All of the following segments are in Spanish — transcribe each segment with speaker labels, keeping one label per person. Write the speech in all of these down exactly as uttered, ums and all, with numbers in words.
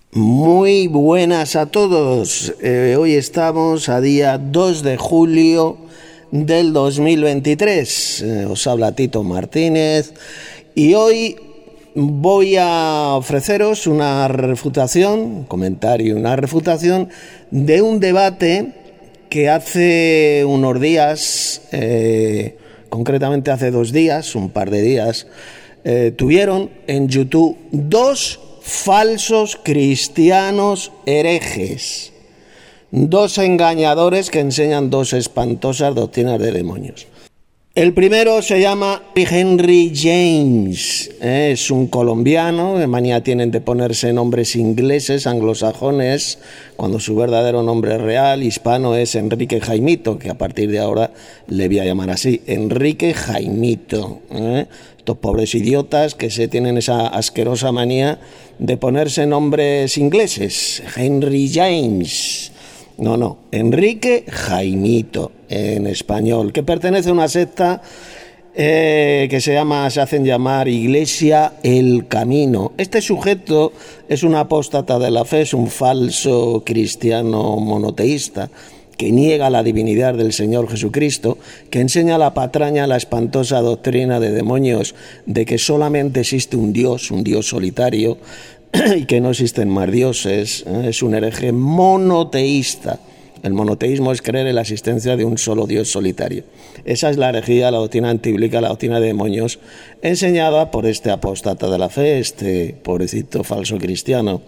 Speaker 1: Muy buenas a todos. Eh, hoy estamos a día dos de julio del dos mil veintitrés. Eh, os habla Tito Martínez y hoy voy a ofreceros una refutación, un comentario, una refutación de un debate que hace unos días, eh, concretamente hace dos días, un par de días, eh, tuvieron en YouTube dos falsos cristianos herejes, dos engañadores que enseñan dos espantosas doctrinas de demonios. El primero se llama Henry James, eh, es un colombiano, de manía tienen de ponerse nombres ingleses, anglosajones, cuando su verdadero nombre real hispano es Enrique Jaimito, que a partir de ahora le voy a llamar así, Enrique Jaimito. Eh. Estos pobres idiotas que se tienen esa asquerosa manía de ponerse nombres ingleses, Henry James. No, no, Enrique Jaimito, en español, que pertenece a una secta eh, que se llama, se hacen llamar Iglesia El Camino. Este sujeto es un apóstata de la fe, es un falso cristiano monoteísta que niega la divinidad del Señor Jesucristo, que enseña la patraña, la espantosa doctrina de demonios de que solamente existe un Dios, un Dios solitario, y que no existen más dioses. Es un hereje monoteísta. El monoteísmo es creer en la existencia de un solo Dios solitario. Esa es la herejía, la doctrina antibíblica, la doctrina de demonios, enseñada por este apóstata de la fe, este pobrecito falso cristiano,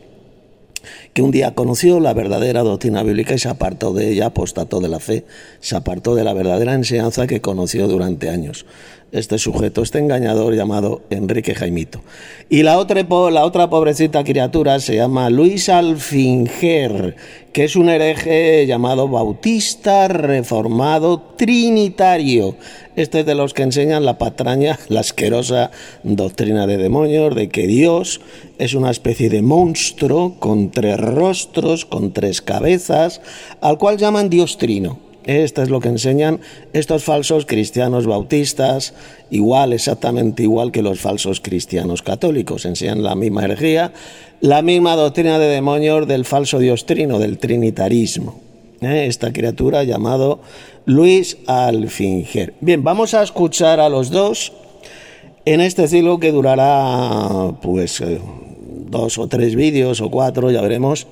Speaker 1: que un día conoció la verdadera doctrina bíblica y se apartó de ella, apostató de la fe, se apartó de la verdadera enseñanza que conoció durante años. Este sujeto, este engañador llamado Enrique Jaimito. Y la otra, la otra pobrecita criatura se llama Luis Alfinger, que es un hereje llamado bautista, reformado, trinitario. Este es de los que enseñan la patraña, la asquerosa doctrina de demonios, de que Dios es una especie de monstruo con tres rostros, con tres cabezas, al cual llaman Dios Trino. Esto es lo que enseñan estos falsos cristianos bautistas, igual, exactamente igual que los falsos cristianos católicos. Enseñan la misma herejía, la misma doctrina de demonios del falso Dios Trino, del trinitarismo. ¿Eh? Esta criatura llamado Luis Alfinger. Bien, vamos a escuchar a los dos en este ciclo que durará pues eh, dos o tres vídeos o cuatro, ya veremos.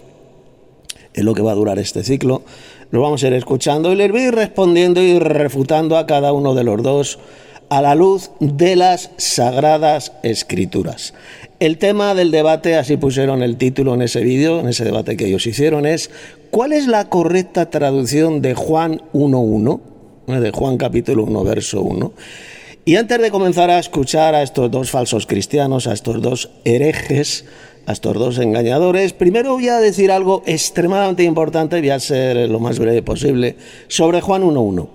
Speaker 1: Es lo que va a durar este ciclo. Lo vamos a ir escuchando y les voy a ir respondiendo y refutando a cada uno de los dos a la luz de las Sagradas Escrituras. El tema del debate, así pusieron el título en ese vídeo, en ese debate que ellos hicieron, es ¿cuál es la correcta traducción de Juan uno uno? De Juan capítulo uno, verso uno. Y antes de comenzar a escuchar a estos dos falsos cristianos, a estos dos herejes, a estos dos engañadores, primero voy a decir algo extremadamente importante, voy a ser lo más breve posible, sobre Juan uno uno,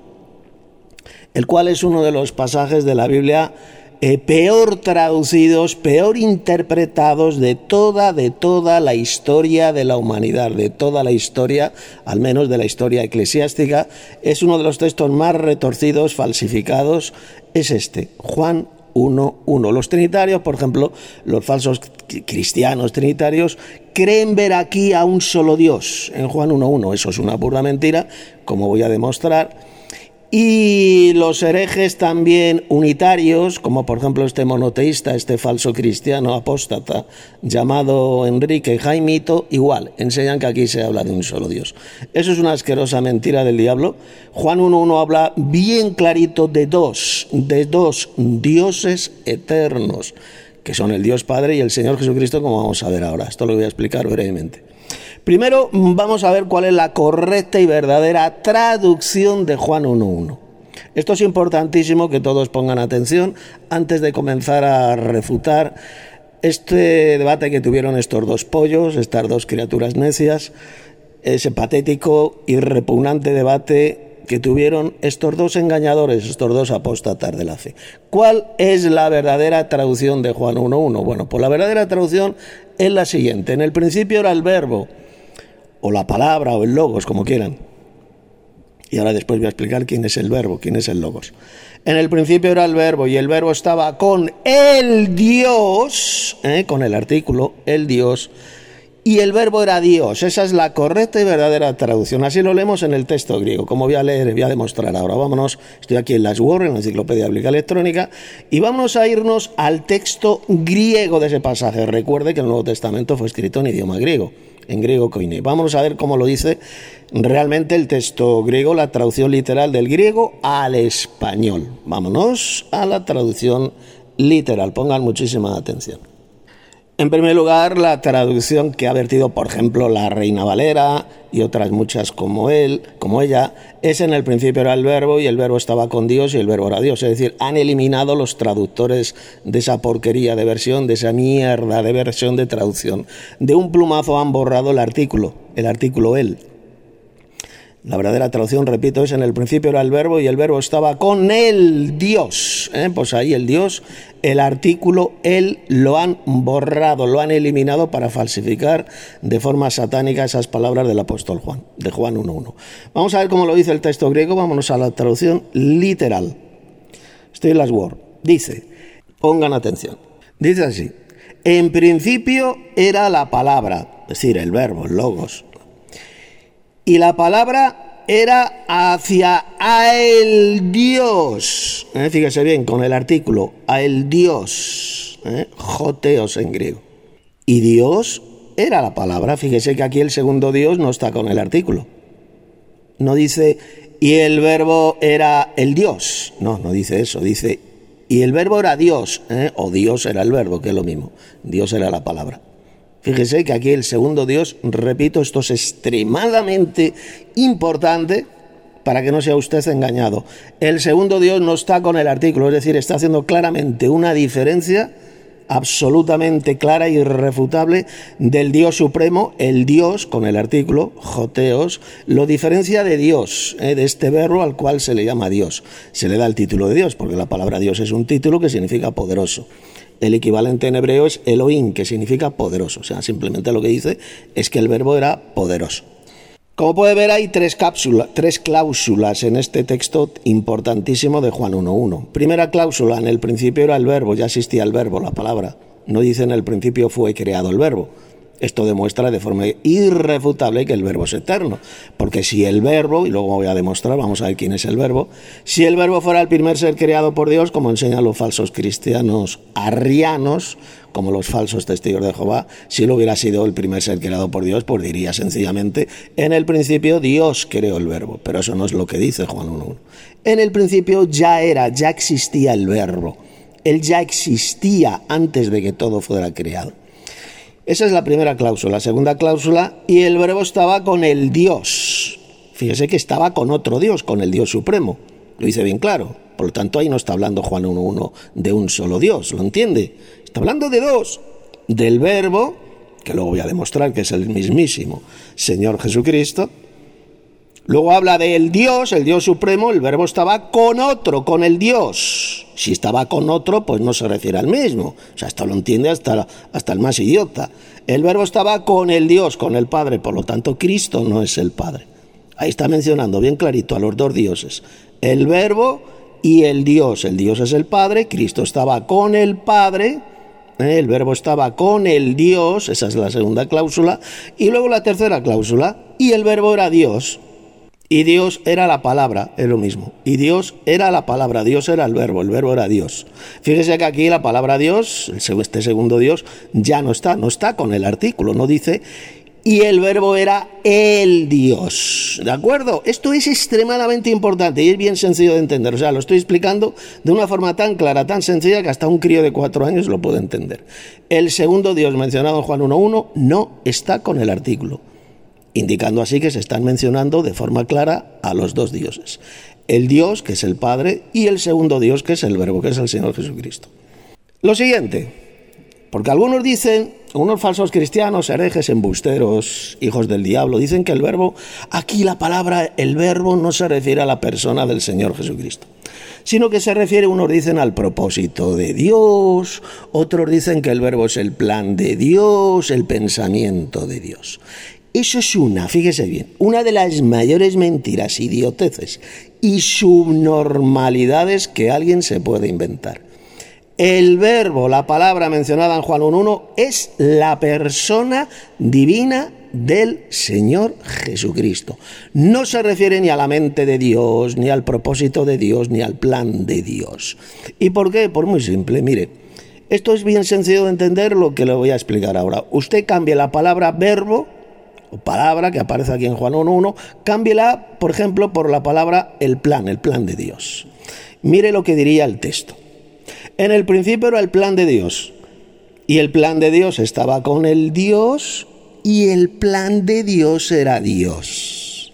Speaker 1: el cual es uno de los pasajes de la Biblia eh, peor traducidos, peor interpretados de toda, de toda la historia de la humanidad, de toda la historia, al menos de la historia eclesiástica. Es uno de los textos más retorcidos, falsificados, es este, Juan uno uno. Los trinitarios, por ejemplo, los falsos cristianos trinitarios, creen ver aquí a un solo Dios en Juan uno uno. Eso es una pura mentira, como voy a demostrar. Y los herejes también unitarios, como por ejemplo este monoteísta, este falso cristiano apóstata llamado Enrique Jaimito, igual, enseñan que aquí se habla de un solo Dios. Eso es una asquerosa mentira del diablo. Juan uno uno habla bien clarito de dos, de dos dioses eternos, que son el Dios Padre y el Señor Jesucristo, como vamos a ver ahora. Esto lo voy a explicar brevemente. Primero vamos a ver cuál es la correcta y verdadera traducción de Juan uno uno. Esto es importantísimo que todos pongan atención antes de comenzar a refutar este debate que tuvieron estos dos pollos, estas dos criaturas necias, ese patético y repugnante debate que tuvieron estos dos engañadores, estos dos apóstatas de la fe. ¿Cuál es la verdadera traducción de Juan uno uno? Bueno, pues la verdadera traducción es la siguiente. En el principio era el verbo, o la palabra, o el logos, como quieran. Y ahora después voy a explicar quién es el verbo, quién es el logos. En el principio era el verbo, y el verbo estaba con el Dios, ¿eh? con el artículo, el Dios, y el verbo era Dios. Esa es la correcta y verdadera traducción. Así lo leemos en el texto griego, como voy a leer, voy a demostrar ahora. Vámonos, estoy aquí en las Word, en la Enciclopedia Bíblica Electrónica, y vamos a irnos al texto griego de ese pasaje. Recuerde que el Nuevo Testamento fue escrito en idioma griego, en griego koiné. Vamos a ver cómo lo dice realmente el texto griego, la traducción literal del griego al español. Vámonos a la traducción literal, pongan muchísima atención. En primer lugar, la traducción que ha vertido, por ejemplo, la Reina Valera y otras muchas como él, como ella, es: en el principio era el verbo y el verbo estaba con Dios y el verbo era Dios. Es decir, han eliminado los traductores de esa porquería de versión, de esa mierda de versión de traducción. De un plumazo han borrado el artículo, el artículo él. La verdadera traducción, repito, es: en el principio era el verbo y el verbo estaba con el Dios. ¿Eh? Pues ahí el Dios, el artículo él lo han borrado, lo han eliminado para falsificar de forma satánica esas palabras del apóstol Juan, de Juan uno uno. Vamos a ver cómo lo dice el texto griego. Vámonos a la traducción literal. Estoy en las Word. Dice, pongan atención, dice así: en principio era la palabra, es decir, el verbo, el logos. Y la palabra era hacia a el Dios. ¿Eh? Fíjese bien, con el artículo, a el Dios. ¿Eh? Joteos en griego. Y Dios era la palabra. Fíjese que aquí el segundo Dios no está con el artículo. No dice, y el verbo era el Dios. No, no dice eso. Dice, y el verbo era Dios. ¿Eh? O Dios era el verbo, que es lo mismo. Dios era la palabra. Fíjese que aquí el segundo Dios, repito, esto es extremadamente importante para que no sea usted engañado. El segundo Dios no está con el artículo, es decir, está haciendo claramente una diferencia absolutamente clara e irrefutable del Dios supremo. El Dios, con el artículo, joteos, lo diferencia de Dios, ¿eh? de este verbo al cual se le llama Dios. Se le da el título de Dios, porque la palabra Dios es un título que significa poderoso. El equivalente en hebreo es Elohim, que significa poderoso. O sea, simplemente lo que dice es que el verbo era poderoso. Como puede ver, hay tres, cápsula, tres cláusulas en este texto importantísimo de Juan uno uno. Primera cláusula: en el principio era el verbo, ya existía el verbo, la palabra. No dice en el principio fue creado el verbo. Esto demuestra de forma irrefutable que el verbo es eterno, porque si el verbo, y luego voy a demostrar, vamos a ver quién es el verbo, si el verbo fuera el primer ser creado por Dios, como enseñan los falsos cristianos arrianos, como los falsos testigos de Jehová, si lo hubiera sido el primer ser creado por Dios, pues diría sencillamente, en el principio Dios creó el verbo, pero eso no es lo que dice Juan uno uno. En el principio ya era, ya existía el verbo, él ya existía antes de que todo fuera creado. Esa es la primera cláusula. La segunda cláusula, y el verbo estaba con el Dios. Fíjese que estaba con otro Dios, con el Dios supremo. Lo dice bien claro. Por lo tanto, ahí no está hablando Juan uno uno de un solo Dios, ¿lo entiende? Está hablando de dos. Del verbo, que luego voy a demostrar que es el mismísimo Señor Jesucristo. Luego habla del Dios, el Dios supremo. El verbo estaba con otro, con el Dios. Si estaba con otro, pues no se refiere al mismo. O sea, esto lo entiende hasta, hasta el más idiota. El verbo estaba con el Dios, con el Padre. Por lo tanto, Cristo no es el Padre. Ahí está mencionando bien clarito a los dos dioses. El verbo y el Dios. El Dios es el Padre. Cristo estaba con el Padre. El verbo estaba con el Dios. Esa es la segunda cláusula. Y luego la tercera cláusula. Y el verbo era Dios. Y Dios era la palabra, es lo mismo. Y Dios era la palabra, Dios era el verbo, el verbo era Dios. Fíjese que aquí la palabra Dios, este segundo Dios, ya no está, no está con el artículo, no dice, y el verbo era el Dios. ¿De acuerdo? Esto es extremadamente importante y es bien sencillo de entender. O sea, lo estoy explicando de una forma tan clara, tan sencilla, que hasta un crío de cuatro años lo puede entender. El segundo Dios mencionado en Juan uno uno no está con el artículo, indicando así que se están mencionando de forma clara a los dos dioses. El Dios, que es el Padre, y el segundo Dios, que es el Verbo, que es el Señor Jesucristo. Lo siguiente, porque algunos dicen, unos falsos cristianos, herejes, embusteros, hijos del diablo, dicen que el Verbo, aquí la palabra, el Verbo, no se refiere a la persona del Señor Jesucristo, sino que se refiere, unos dicen, al propósito de Dios, otros dicen que el Verbo es el plan de Dios, el pensamiento de Dios. Eso es una, fíjese bien, una de las mayores mentiras, idioteces y subnormalidades que alguien se puede inventar. El verbo, la palabra mencionada en Juan uno uno, es la persona divina del Señor Jesucristo. No se refiere ni a la mente de Dios, ni al propósito de Dios, ni al plan de Dios. ¿Y por qué? Pues muy simple, mire, esto es bien sencillo de entender, lo que le voy a explicar ahora. Usted cambie la palabra verbo, o palabra que aparece aquí en Juan uno uno, cámbiela, por ejemplo, por la palabra el plan, el plan de Dios. Mire lo que diría el texto. En el principio era el plan de Dios, y el plan de Dios estaba con el Dios, y el plan de Dios era Dios.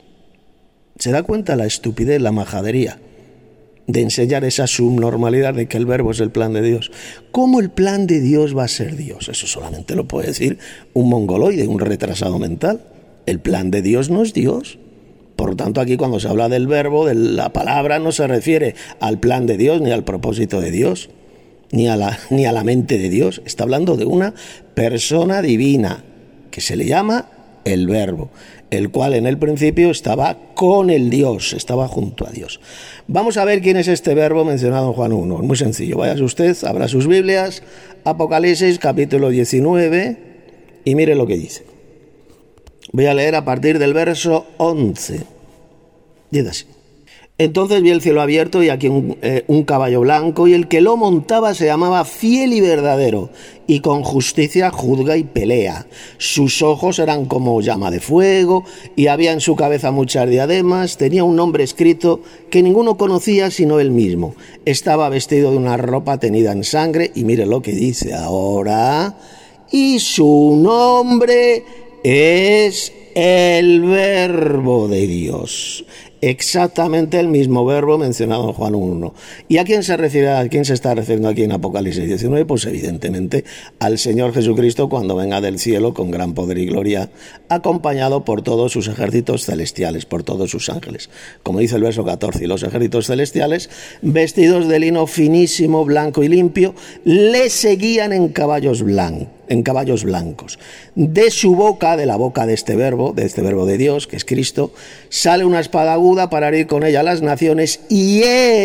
Speaker 1: ¿Se da cuenta la estupidez, la majadería de enseñar esa subnormalidad de que el verbo es el plan de Dios? ¿Cómo el plan de Dios va a ser Dios? Eso solamente lo puede decir un mongoloide, un retrasado mental. El plan de Dios no es Dios. Por lo tanto, aquí cuando se habla del verbo, de la palabra, no se refiere al plan de Dios, ni al propósito de Dios, ni a la, ni a la mente de Dios. Está hablando de una persona divina, que se le llama el verbo, el cual en el principio estaba con el Dios, estaba junto a Dios. Vamos a ver quién es este verbo mencionado en Juan uno. Muy sencillo, váyase usted, abra sus Biblias, Apocalipsis capítulo diecinueve, y mire lo que dice. Voy a leer a partir del verso once. Dice así. Entonces vi el cielo abierto y aquí un, eh, un caballo blanco, y el que lo montaba se llamaba Fiel y Verdadero, y con justicia juzga y pelea. Sus ojos eran como llama de fuego, y había en su cabeza muchas diademas. Tenía un nombre escrito que ninguno conocía sino él mismo. Estaba vestido de una ropa tenida en sangre, y mire lo que dice ahora. Y su nombre es el Verbo de Dios. Exactamente el mismo verbo mencionado en Juan uno uno. ¿Y a quién se refiere, a quién se está refiriendo aquí en Apocalipsis diecinueve? Pues evidentemente al Señor Jesucristo cuando venga del cielo con gran poder y gloria, acompañado por todos sus ejércitos celestiales, por todos sus ángeles. Como dice el verso catorce, y los ejércitos celestiales, vestidos de lino finísimo, blanco y limpio, le seguían en caballos blancos. en caballos blancos. De su boca, de la boca de este verbo, de este verbo de Dios, que es Cristo, sale una espada aguda para herir con ella a las naciones, y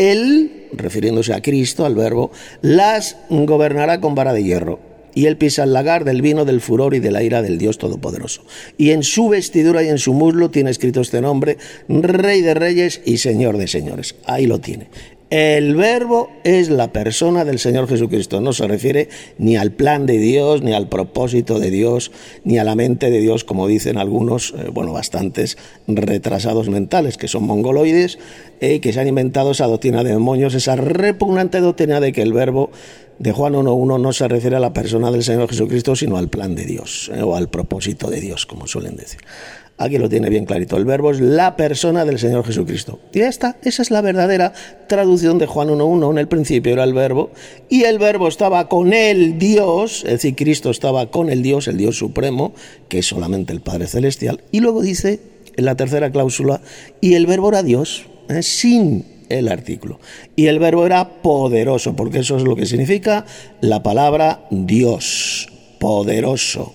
Speaker 1: él, refiriéndose a Cristo, al verbo, las gobernará con vara de hierro. Y él pisa el lagar del vino del furor y de la ira del Dios Todopoderoso. Y en su vestidura y en su muslo tiene escrito este nombre: Rey de Reyes y Señor de Señores. Ahí lo tiene. El verbo es la persona del Señor Jesucristo. No se refiere ni al plan de Dios, ni al propósito de Dios, ni a la mente de Dios, como dicen algunos, eh, bueno, bastantes retrasados mentales, que son mongoloides, eh, que se han inventado esa doctrina de demonios, esa repugnante doctrina de que el verbo de Juan uno uno no se refiere a la persona del Señor Jesucristo, sino al plan de Dios, eh, o al propósito de Dios, como suelen decir. Aquí lo tiene bien clarito. El verbo es la persona del Señor Jesucristo. Y ya está. Esa es la verdadera traducción de Juan uno uno. En el principio era el verbo, y el verbo estaba con el Dios, es decir, Cristo estaba con el Dios, el Dios supremo, que es solamente el Padre Celestial. Y luego dice, en la tercera cláusula, y el verbo era Dios, eh, sin el artículo. Y el verbo era poderoso, porque eso es lo que significa la palabra Dios, poderoso.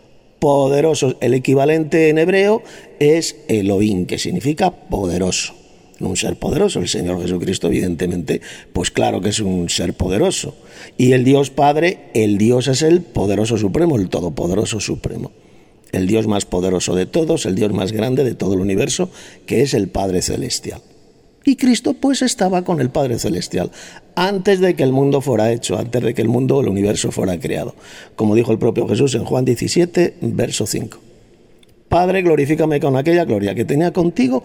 Speaker 1: Poderoso, el equivalente en hebreo es Elohim, que significa poderoso, un ser poderoso. El Señor Jesucristo, evidentemente, pues claro que es un ser poderoso. Y el Dios Padre, el Dios es el poderoso supremo, el todopoderoso supremo. El Dios más poderoso de todos, el Dios más grande de todo el universo, que es el Padre Celestial. Y Cristo pues estaba con el Padre Celestial antes de que el mundo fuera hecho, antes de que el mundo, el universo fuera creado. Como dijo el propio Jesús en Juan diecisiete, verso cinco. Padre, glorifícame con aquella gloria que tenía contigo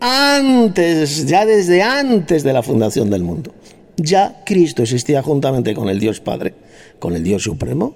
Speaker 1: antes, ya desde antes de la fundación del mundo. Ya Cristo existía juntamente con el Dios Padre, con el Dios Supremo,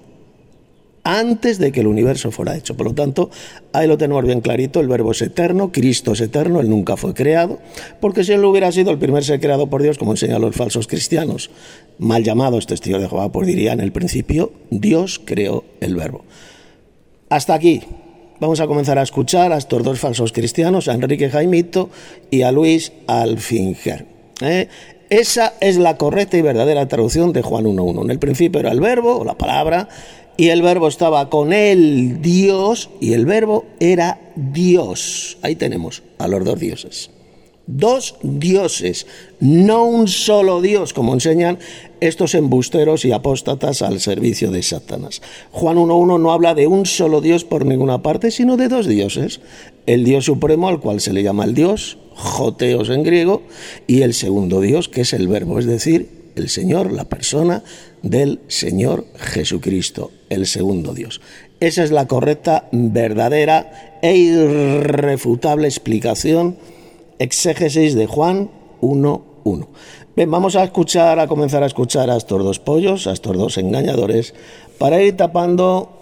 Speaker 1: antes de que el universo fuera hecho. Por lo tanto, ahí lo tenemos bien clarito, el verbo es eterno, Cristo es eterno, él nunca fue creado, porque si él hubiera sido el primer ser creado por Dios, como enseñan los falsos cristianos, mal llamados testigos de Jehová, pues dirían, en el principio Dios creó el verbo. Hasta aquí. Vamos a comenzar a escuchar a estos dos falsos cristianos, a Enrique Jaimito y a Luis Alfinger. ¿Eh? Esa es la correcta y verdadera traducción de Juan uno uno. En el principio era el verbo, o la palabra, y el verbo estaba con el Dios, y el verbo era Dios. Ahí tenemos a los dos dioses. Dos dioses, no un solo Dios, como enseñan estos embusteros y apóstatas al servicio de Satanás. Juan uno uno no habla de un solo Dios por ninguna parte, sino de dos dioses. El Dios supremo, al cual se le llama el Dios, Joteos en griego, y el segundo Dios, que es el Verbo, es decir, el Señor, la persona del Señor Jesucristo, el segundo Dios. Esa es la correcta, verdadera e irrefutable explicación, exégesis de Juan uno uno. Bien, vamos a escuchar, a comenzar a escuchar a estos dos pollos, a estos dos engañadores, para ir tapando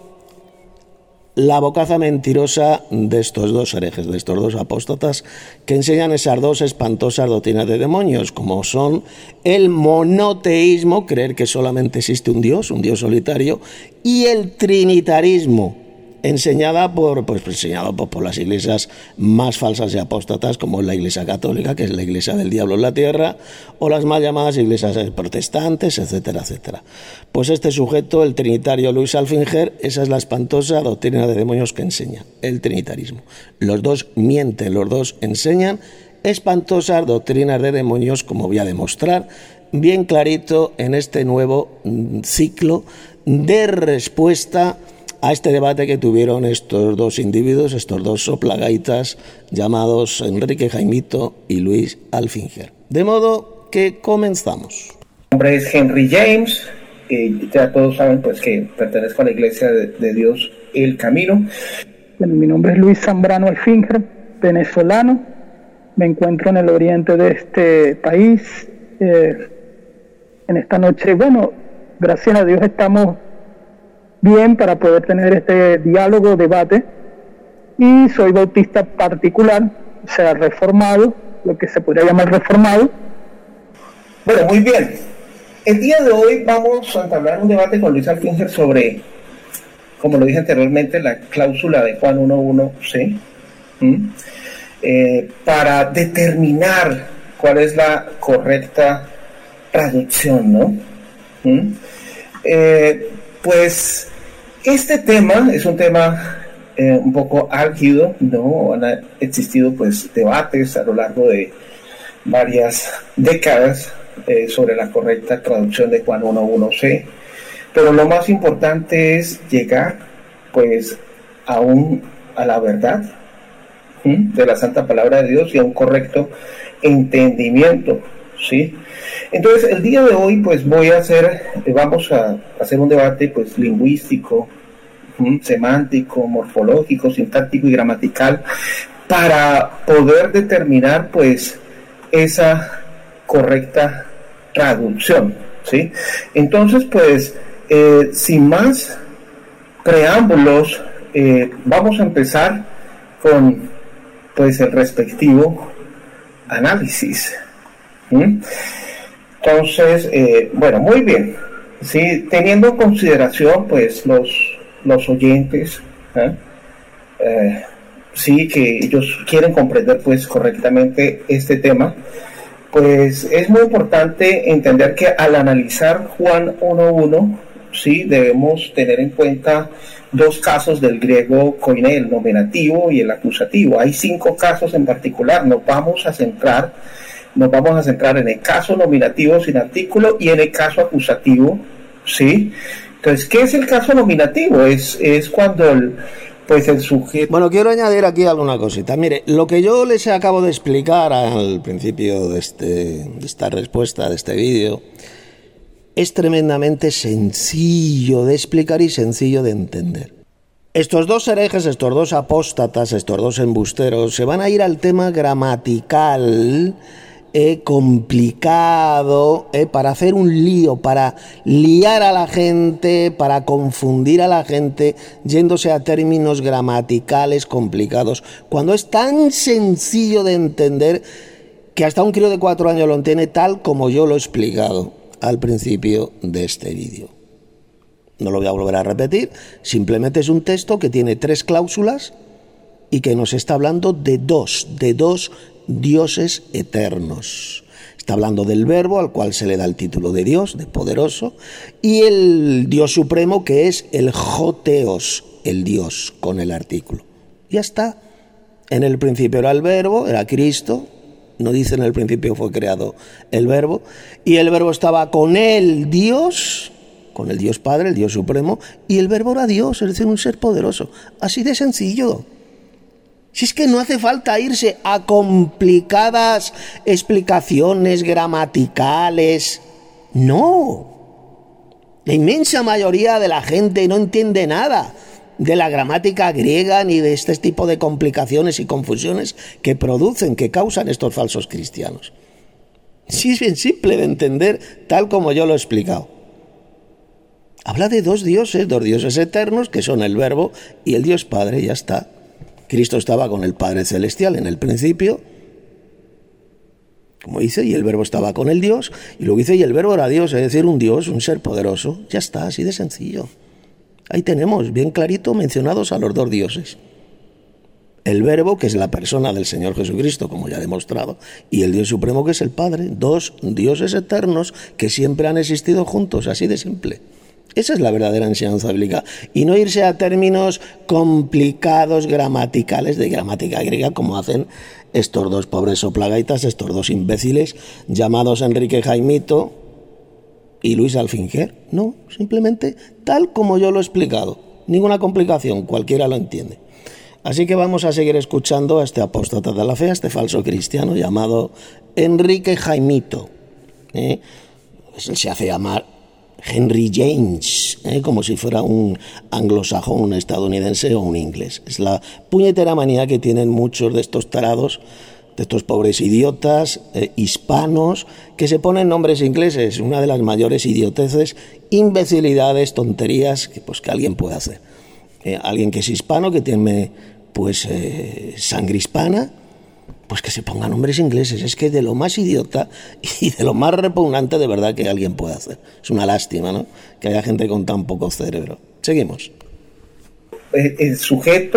Speaker 1: la bocaza mentirosa de estos dos herejes, de estos dos apóstatas, que enseñan esas dos espantosas doctrinas de demonios, como son el monoteísmo, creer que solamente existe un Dios, un Dios solitario, y el trinitarismo, enseñada por, pues, enseñado por, por las iglesias más falsas y apóstatas, como la Iglesia Católica, que es la iglesia del diablo en la tierra, o las mal llamadas iglesias protestantes, etcétera, etcétera. Pues este sujeto, el trinitario Luis Alfinger, esa es la espantosa doctrina de demonios que enseña, el trinitarismo. Los dos mienten, los dos enseñan espantosas doctrinas de demonios, como voy a demostrar bien clarito en este nuevo ciclo de respuesta a este debate que tuvieron estos dos individuos, estos dos soplagaitas llamados Enrique Jaimito y Luis Alfinger. De modo que comenzamos.
Speaker 2: Mi nombre es Henry James, y ya todos saben pues que pertenezco a la Iglesia de, de Dios El Camino.
Speaker 3: Bueno, mi nombre es Luis Zambrano Alfinger, venezolano. Me encuentro en el oriente de este país. Eh, en esta noche, bueno, gracias a Dios estamos bien para poder tener este diálogo, debate, y soy bautista particular, o sea, reformado, lo que se podría llamar reformado.
Speaker 2: Bueno, muy bien. El día de hoy vamos a entablar un debate con Luis Alfinger sobre, como lo dije anteriormente, la cláusula de Juan uno uno c, ¿Mm? eh, para determinar cuál es la correcta traducción, ¿no? ¿Mm? Eh, pues este tema es un tema eh, un poco álgido, ¿no? Han existido pues debates a lo largo de varias décadas eh, sobre la correcta traducción de Juan uno uno c, pero lo más importante es llegar pues a, un, a la verdad ¿sí? de la Santa Palabra de Dios y a un correcto entendimiento, ¿sí? Entonces el día de hoy pues voy a hacer, vamos a hacer un debate pues lingüístico, ¿sí? semántico, morfológico, sintáctico y gramatical para poder determinar pues esa correcta traducción, ¿sí? Entonces pues eh, sin más preámbulos eh, vamos a empezar con pues el respectivo análisis. ¿Mm? Entonces, eh, bueno, muy bien. Sí, teniendo en consideración, pues, los, los oyentes, ¿eh? Eh, sí, que ellos quieren comprender, pues, correctamente este tema, pues, es muy importante entender que al analizar Juan uno uno, sí, debemos tener en cuenta dos casos del griego koiné, el nominativo y el acusativo. Hay cinco casos en particular. Nos vamos a centrar Nos vamos a centrar en el caso nominativo sin artículo y en el caso acusativo, ¿sí? Entonces, ¿qué es el caso nominativo? Es, es cuando el, pues el sujeto...
Speaker 1: Bueno, quiero añadir aquí alguna cosita. Mire, lo que yo les acabo de explicar al principio de, este, de esta respuesta, de este vídeo, es tremendamente sencillo de explicar y sencillo de entender. Estos dos herejes, estos dos apóstatas, estos dos embusteros, se van a ir al tema gramatical Eh, complicado, eh, para hacer un lío, para liar a la gente, para confundir a la gente, yéndose a términos gramaticales complicados, cuando es tan sencillo de entender que hasta un crío de cuatro años lo entiende, tal como yo lo he explicado al principio de este vídeo. No lo voy a volver a repetir, simplemente es un texto que tiene tres cláusulas y que nos está hablando de dos, de dos dioses eternos. Está hablando del Verbo, al cual se le da el título de Dios, de poderoso, y el Dios supremo, que es el Joteos, el Dios, con el artículo. Ya está. En el principio era el Verbo, era Cristo, No dice en el principio fue creado el Verbo, y el Verbo estaba con el Dios, con el Dios Padre, el Dios Supremo, y el Verbo era Dios, es decir, un ser poderoso. Así de sencillo. Si es que no hace falta irse a complicadas explicaciones gramaticales. No. La inmensa mayoría de la gente no entiende nada de la gramática griega ni de este tipo de complicaciones y confusiones que producen, que causan estos falsos cristianos. Sí, es bien simple de entender, tal como yo lo he explicado. Habla de dos dioses, dos dioses eternos, que son el Verbo y el Dios Padre, ya está. Cristo estaba con el Padre Celestial en el principio, como dice, y el Verbo estaba con el Dios, y luego dice, y el Verbo era Dios, es decir, un Dios, un ser poderoso. Ya está, así de sencillo. Ahí tenemos, bien clarito, mencionados a los dos dioses. El Verbo, que es la persona del Señor Jesucristo, como ya he demostrado, y el Dios Supremo, que es el Padre. Dos dioses eternos que siempre han existido juntos, así de simple. Esa es la verdadera enseñanza bíblica. Y no irse a términos complicados gramaticales de gramática griega, como hacen estos dos pobres soplagaitas, estos dos imbéciles, llamados Enrique Jaimito y Luis Alfinger. No, simplemente tal como yo lo he explicado. Ninguna complicación, cualquiera lo entiende. Así que vamos a seguir escuchando a este apóstata de la fe, a este falso cristiano llamado Enrique Jaimito. ¿Eh? Pues él se hace llamar Henry James, ¿eh? como si fuera un anglosajón, un estadounidense o un inglés. Es la puñetera manía que tienen muchos de estos tarados, de estos pobres idiotas eh, hispanos, que se ponen nombres ingleses. Una de las mayores idioteces, imbecilidades, tonterías que, pues, que alguien puede hacer. Eh, alguien que es hispano, que tiene pues eh, sangre hispana, pues que se ponga nombres ingleses. Es que de lo más idiota y de lo más repugnante de verdad que alguien puede hacer. Es una lástima, ¿no?, que haya gente con tan poco cerebro. Seguimos.
Speaker 2: El, el sujeto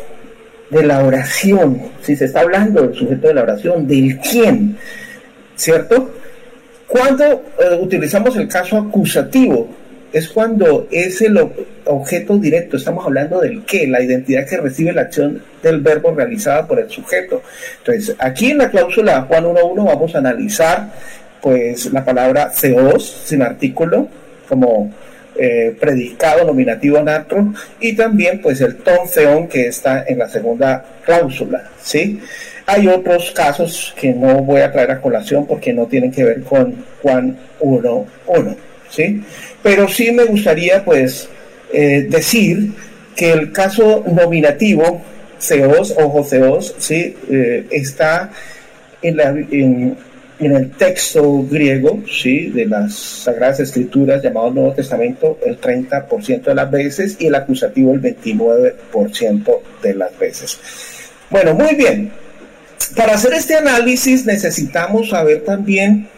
Speaker 2: de la oración, si se está hablando del sujeto de la oración, del quién, ¿cierto? Cuando eh, utilizamos el caso acusativo, es cuando es el objeto directo, estamos hablando del qué, la identidad que recibe la acción del verbo realizada por el sujeto. Entonces, aquí en la cláusula Juan uno punto uno vamos a analizar pues la palabra theos, sin artículo, como eh, predicado, nominativo natro, y también pues el ton theon, que está en la segunda cláusula, ¿sí? Hay otros casos que no voy a traer a colación porque no tienen que ver con Juan uno punto uno, ¿sí? Pero sí me gustaría pues eh, decir que el caso nominativo, theos, ojo theos, ¿sí? eh, está en, la, en, en el texto griego, ¿sí?, de las Sagradas Escrituras llamado Nuevo Testamento el treinta por ciento de las veces y el acusativo el veintinueve por ciento de las veces. Bueno, muy bien. Para hacer este análisis necesitamos saber también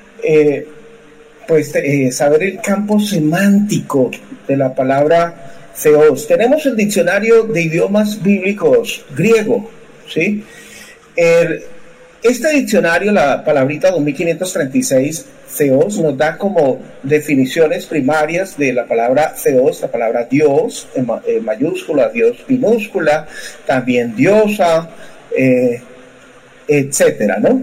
Speaker 2: eh, pues eh, saber el campo semántico de la palabra theos. Tenemos el diccionario de idiomas bíblicos griego, ¿sí? El, este diccionario, la palabrita dos mil quinientos treinta y seis, theos, nos da como definiciones primarias de la palabra theos, la palabra Dios, en, en mayúscula, Dios minúscula, también diosa, eh, etcétera, ¿no?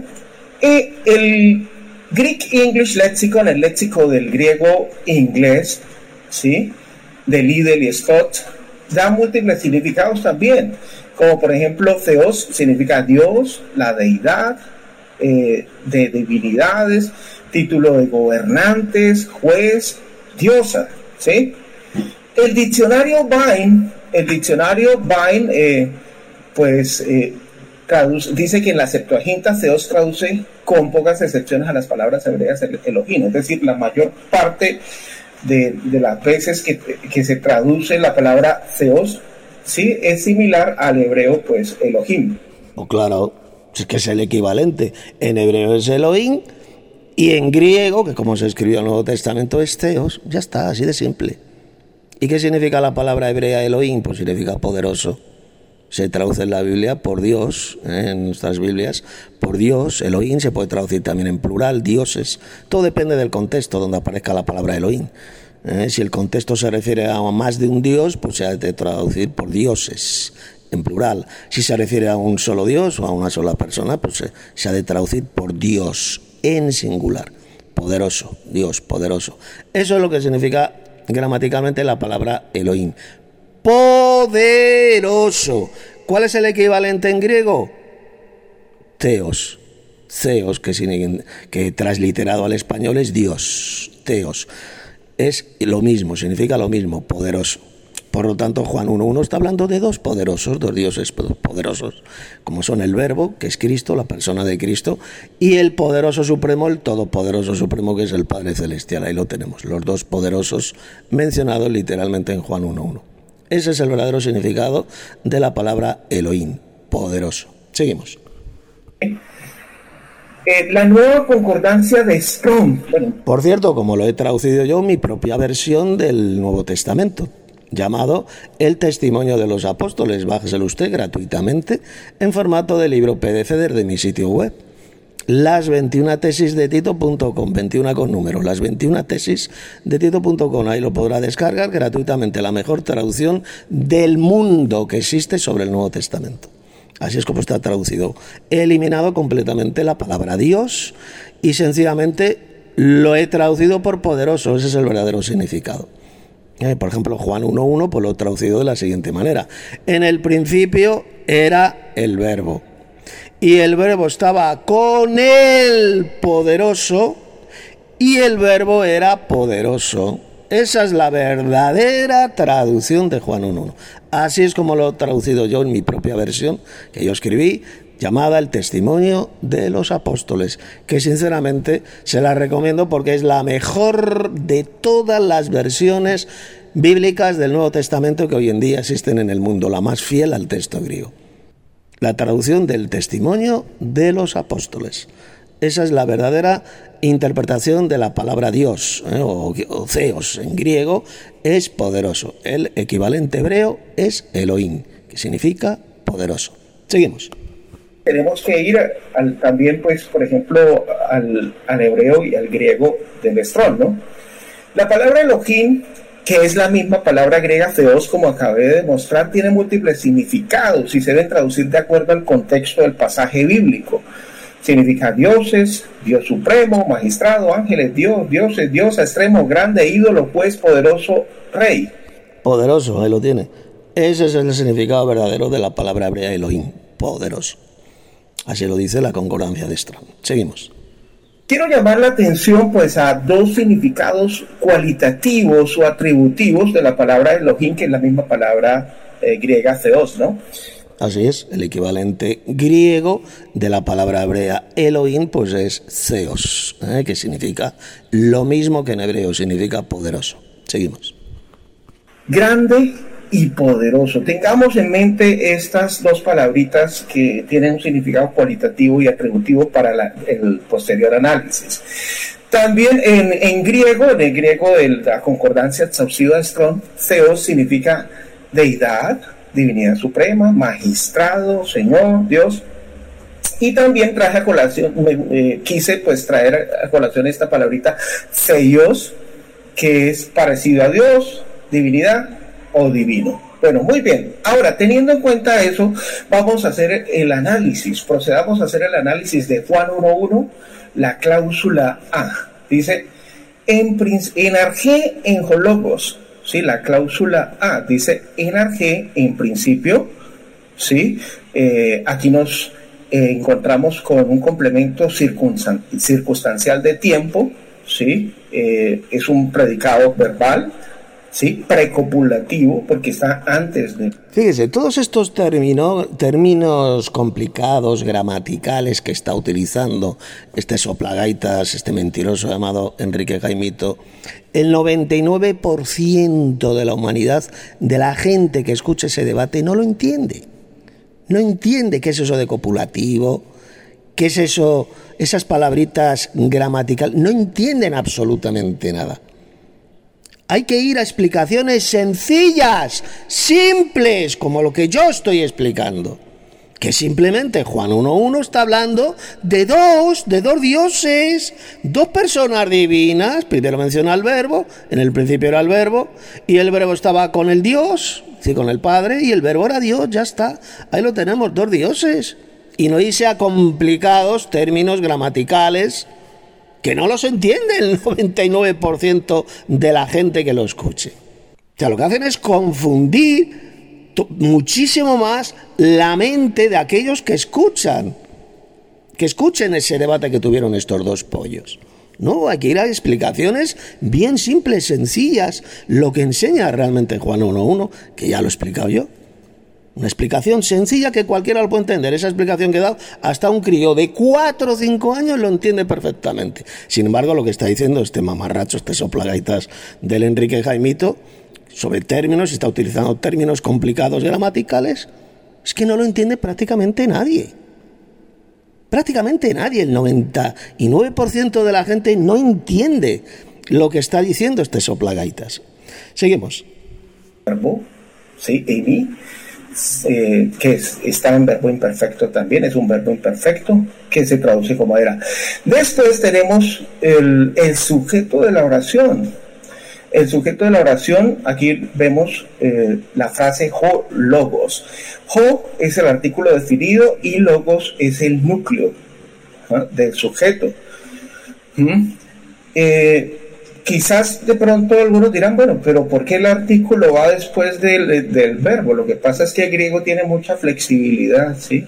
Speaker 2: Y el Greek English Lexicon, el léxico del griego inglés, ¿sí?, de Liddell y Scott, da múltiples significados también, como por ejemplo theos significa Dios, la deidad, eh, de divinidades, título de gobernantes, juez, diosa, ¿sí? El diccionario Vine, el diccionario Vine, eh, pues eh, traduce, dice que en la Septuaginta theos traduce con pocas excepciones a las palabras hebreas Elohim, es decir, la mayor parte de, de las veces que, que se traduce la palabra theos, sí, es similar al hebreo, pues, Elohim.
Speaker 1: Oh, claro, es que es el equivalente. En hebreo es Elohim y en griego, que como se escribió en el Nuevo Testamento, es theos. Ya está, así de simple. ¿Y qué significa la palabra hebrea Elohim? Pues significa poderoso. Se traduce en la Biblia por Dios, ¿eh? En nuestras Biblias, por Dios. Elohim se puede traducir también en plural, dioses. Todo depende del contexto donde aparezca la palabra Elohim. ¿Eh? Si el contexto se refiere a más de un dios, pues se ha de traducir por dioses. en plural. Si se refiere a un solo Dios o a una sola persona, pues se, se ha de traducir por Dios en singular. Poderoso, Dios poderoso. Eso es lo que significa gramaticalmente la palabra Elohim. Poderoso. ¿Cuál es el equivalente en griego? Theos. Theos, que, sin, que transliterado al español es Dios. Theos. Es lo mismo, significa lo mismo, poderoso. Por lo tanto, Juan uno uno está hablando de dos poderosos, dos dioses poderosos, como son el Verbo, que es Cristo, la persona de Cristo, y el poderoso supremo, el todopoderoso supremo, que es el Padre Celestial. Ahí lo tenemos, los dos poderosos mencionados literalmente en Juan uno uno. Ese es el verdadero significado de la palabra Elohim, poderoso. Seguimos.
Speaker 2: Eh, la nueva concordancia de Strong. Bueno.
Speaker 1: Por cierto, como lo he traducido yo, mi propia versión del Nuevo Testamento, llamado El Testimonio de los Apóstoles. Bájeselo usted gratuitamente en formato de libro P D F desde mi sitio web. Las veintiuna tesis de Tito punto com, veintiuna con número, las veintiuna tesis de Tito punto com. Ahí lo podrá descargar gratuitamente, la mejor traducción del mundo que existe sobre el Nuevo Testamento. Así es como está traducido. He eliminado completamente la palabra Dios y sencillamente lo he traducido por poderoso. Ese es el verdadero significado. Eh, por ejemplo, Juan uno uno, pues lo he traducido de la siguiente manera. En el principio era el Verbo, y el Verbo estaba con el poderoso, y el Verbo era poderoso. Esa es la verdadera traducción de Juan uno uno. Así es como lo he traducido yo en mi propia versión, que yo escribí, llamada El Testimonio de los Apóstoles, que sinceramente se la recomiendo porque es la mejor de todas las versiones bíblicas del Nuevo Testamento que hoy en día existen en el mundo, la más fiel al texto griego. La traducción del Testimonio de los Apóstoles. Esa es la verdadera interpretación de la palabra Dios, ¿eh? o, o Theos en griego, es poderoso. El equivalente hebreo es Elohim, que significa poderoso. Seguimos.
Speaker 2: Tenemos que ir al, también, pues, por ejemplo, al, al hebreo y al griego del Strong, ¿no? La palabra Elohim, que es la misma palabra griega Theos, como acabé de demostrar, tiene múltiples significados y se deben traducir de acuerdo al contexto del pasaje bíblico. Significa dioses, Dios supremo, magistrado, ángeles, Dios, dioses, diosa, extremo, grande, ídolo, juez, poderoso, rey.
Speaker 1: Poderoso, ahí lo tiene. Ese es el significado verdadero de la palabra hebrea Elohim, poderoso. Así lo dice la concordancia de Strong. Seguimos.
Speaker 2: Quiero llamar la atención pues a dos significados cualitativos o atributivos de la palabra Elohim, que es la misma palabra eh, griega Theos, ¿no?
Speaker 1: Así es, el equivalente griego de la palabra hebrea Elohim pues es Theos, ¿eh? que significa lo mismo que en hebreo, significa poderoso. Seguimos.
Speaker 2: Grande y poderoso. Tengamos en mente estas dos palabritas que tienen un significado cualitativo y atributivo para la, el posterior análisis. También en, en griego, en el griego de la concordancia exhaustiva de Strong, Theos significa deidad, divinidad suprema, magistrado, Señor, Dios. Y también traje a colación, me, eh, quise pues traer a colación esta palabrita Theos, que es parecido a Dios, divinidad o divino. Bueno, muy bien. Ahora, teniendo en cuenta eso, vamos a hacer el análisis. Procedamos a hacer el análisis de Juan uno uno, la cláusula A. Dice, en enargé en hologos, ¿sí? La cláusula A dice, enargé en principio, ¿sí? Eh, aquí nos eh, encontramos con un complemento circunstan circunstancial de tiempo, ¿sí? Eh, es un predicado verbal, ¿sí? Precopulativo, porque está antes de...
Speaker 1: Fíjese, todos estos término, términos complicados, gramaticales que está utilizando este soplagaitas, este mentiroso llamado Enrique Jaimito, el noventa y nueve por ciento de la humanidad, de la gente que escucha ese debate, no lo entiende. No entiende qué es eso de copulativo, qué es eso, esas palabritas gramaticales, no entienden absolutamente nada. Hay que ir a explicaciones sencillas, simples, como lo que yo estoy explicando, Que simplemente Juan uno uno está hablando de dos, de dos dioses, dos personas divinas. Primero menciona al verbo, en el principio era el verbo, y el verbo estaba con el Dios, sí, con el Padre, y el verbo era Dios, ya está. Ahí lo tenemos, dos dioses. Y no irse a complicados términos gramaticales que no los entiende el noventa y nueve por ciento de la gente que lo escuche. O sea, lo que hacen es confundir muchísimo más la mente de aquellos que escuchan, que escuchen ese debate que tuvieron estos dos pollos. No, hay que ir a explicaciones bien simples, sencillas, lo que enseña realmente Juan uno uno, que ya lo he explicado yo. Una explicación sencilla que cualquiera lo puede entender. Esa explicación que he dado, hasta un crío de cuatro o cinco años lo entiende perfectamente. Sin embargo, lo que está diciendo este mamarracho, este soplagaitas del Enrique Jaimito, sobre términos, está utilizando términos complicados gramaticales, es que no lo entiende prácticamente nadie. Prácticamente nadie, el noventa y nueve por ciento de la gente no entiende lo que está diciendo este soplagaitas. Seguimos.
Speaker 2: Verbo, sí, Amy, eh, que es, está en verbo imperfecto también, es un verbo imperfecto que se traduce como era. Después tenemos el, el sujeto de la oración. El sujeto de la oración, aquí vemos eh, la frase ho logos. Ho es el artículo definido y logos es el núcleo, ¿ah?, del sujeto. ¿Mm? Eh, quizás de pronto algunos dirán, bueno, pero ¿por qué el artículo va después del, del verbo? Lo que pasa es que el griego tiene mucha flexibilidad, ¿sí?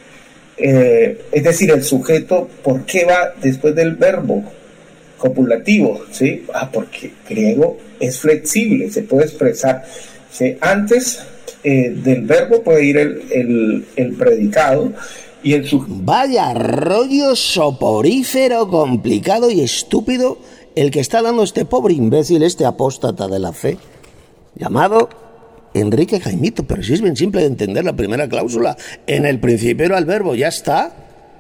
Speaker 2: Eh, es decir, el sujeto, ¿por qué va después del verbo copulativo? ¿Sí? Ah, porque griego es flexible, se puede expresar, ¿sí? Antes eh, del verbo puede ir el, el, el predicado y el sujeto.
Speaker 1: Vaya rollo soporífero, complicado y estúpido el que está dando este pobre imbécil, este apóstata de la fe, llamado Enrique Jaimito. Pero si es bien simple de entender la primera cláusula, en el principio era el verbo, ya está.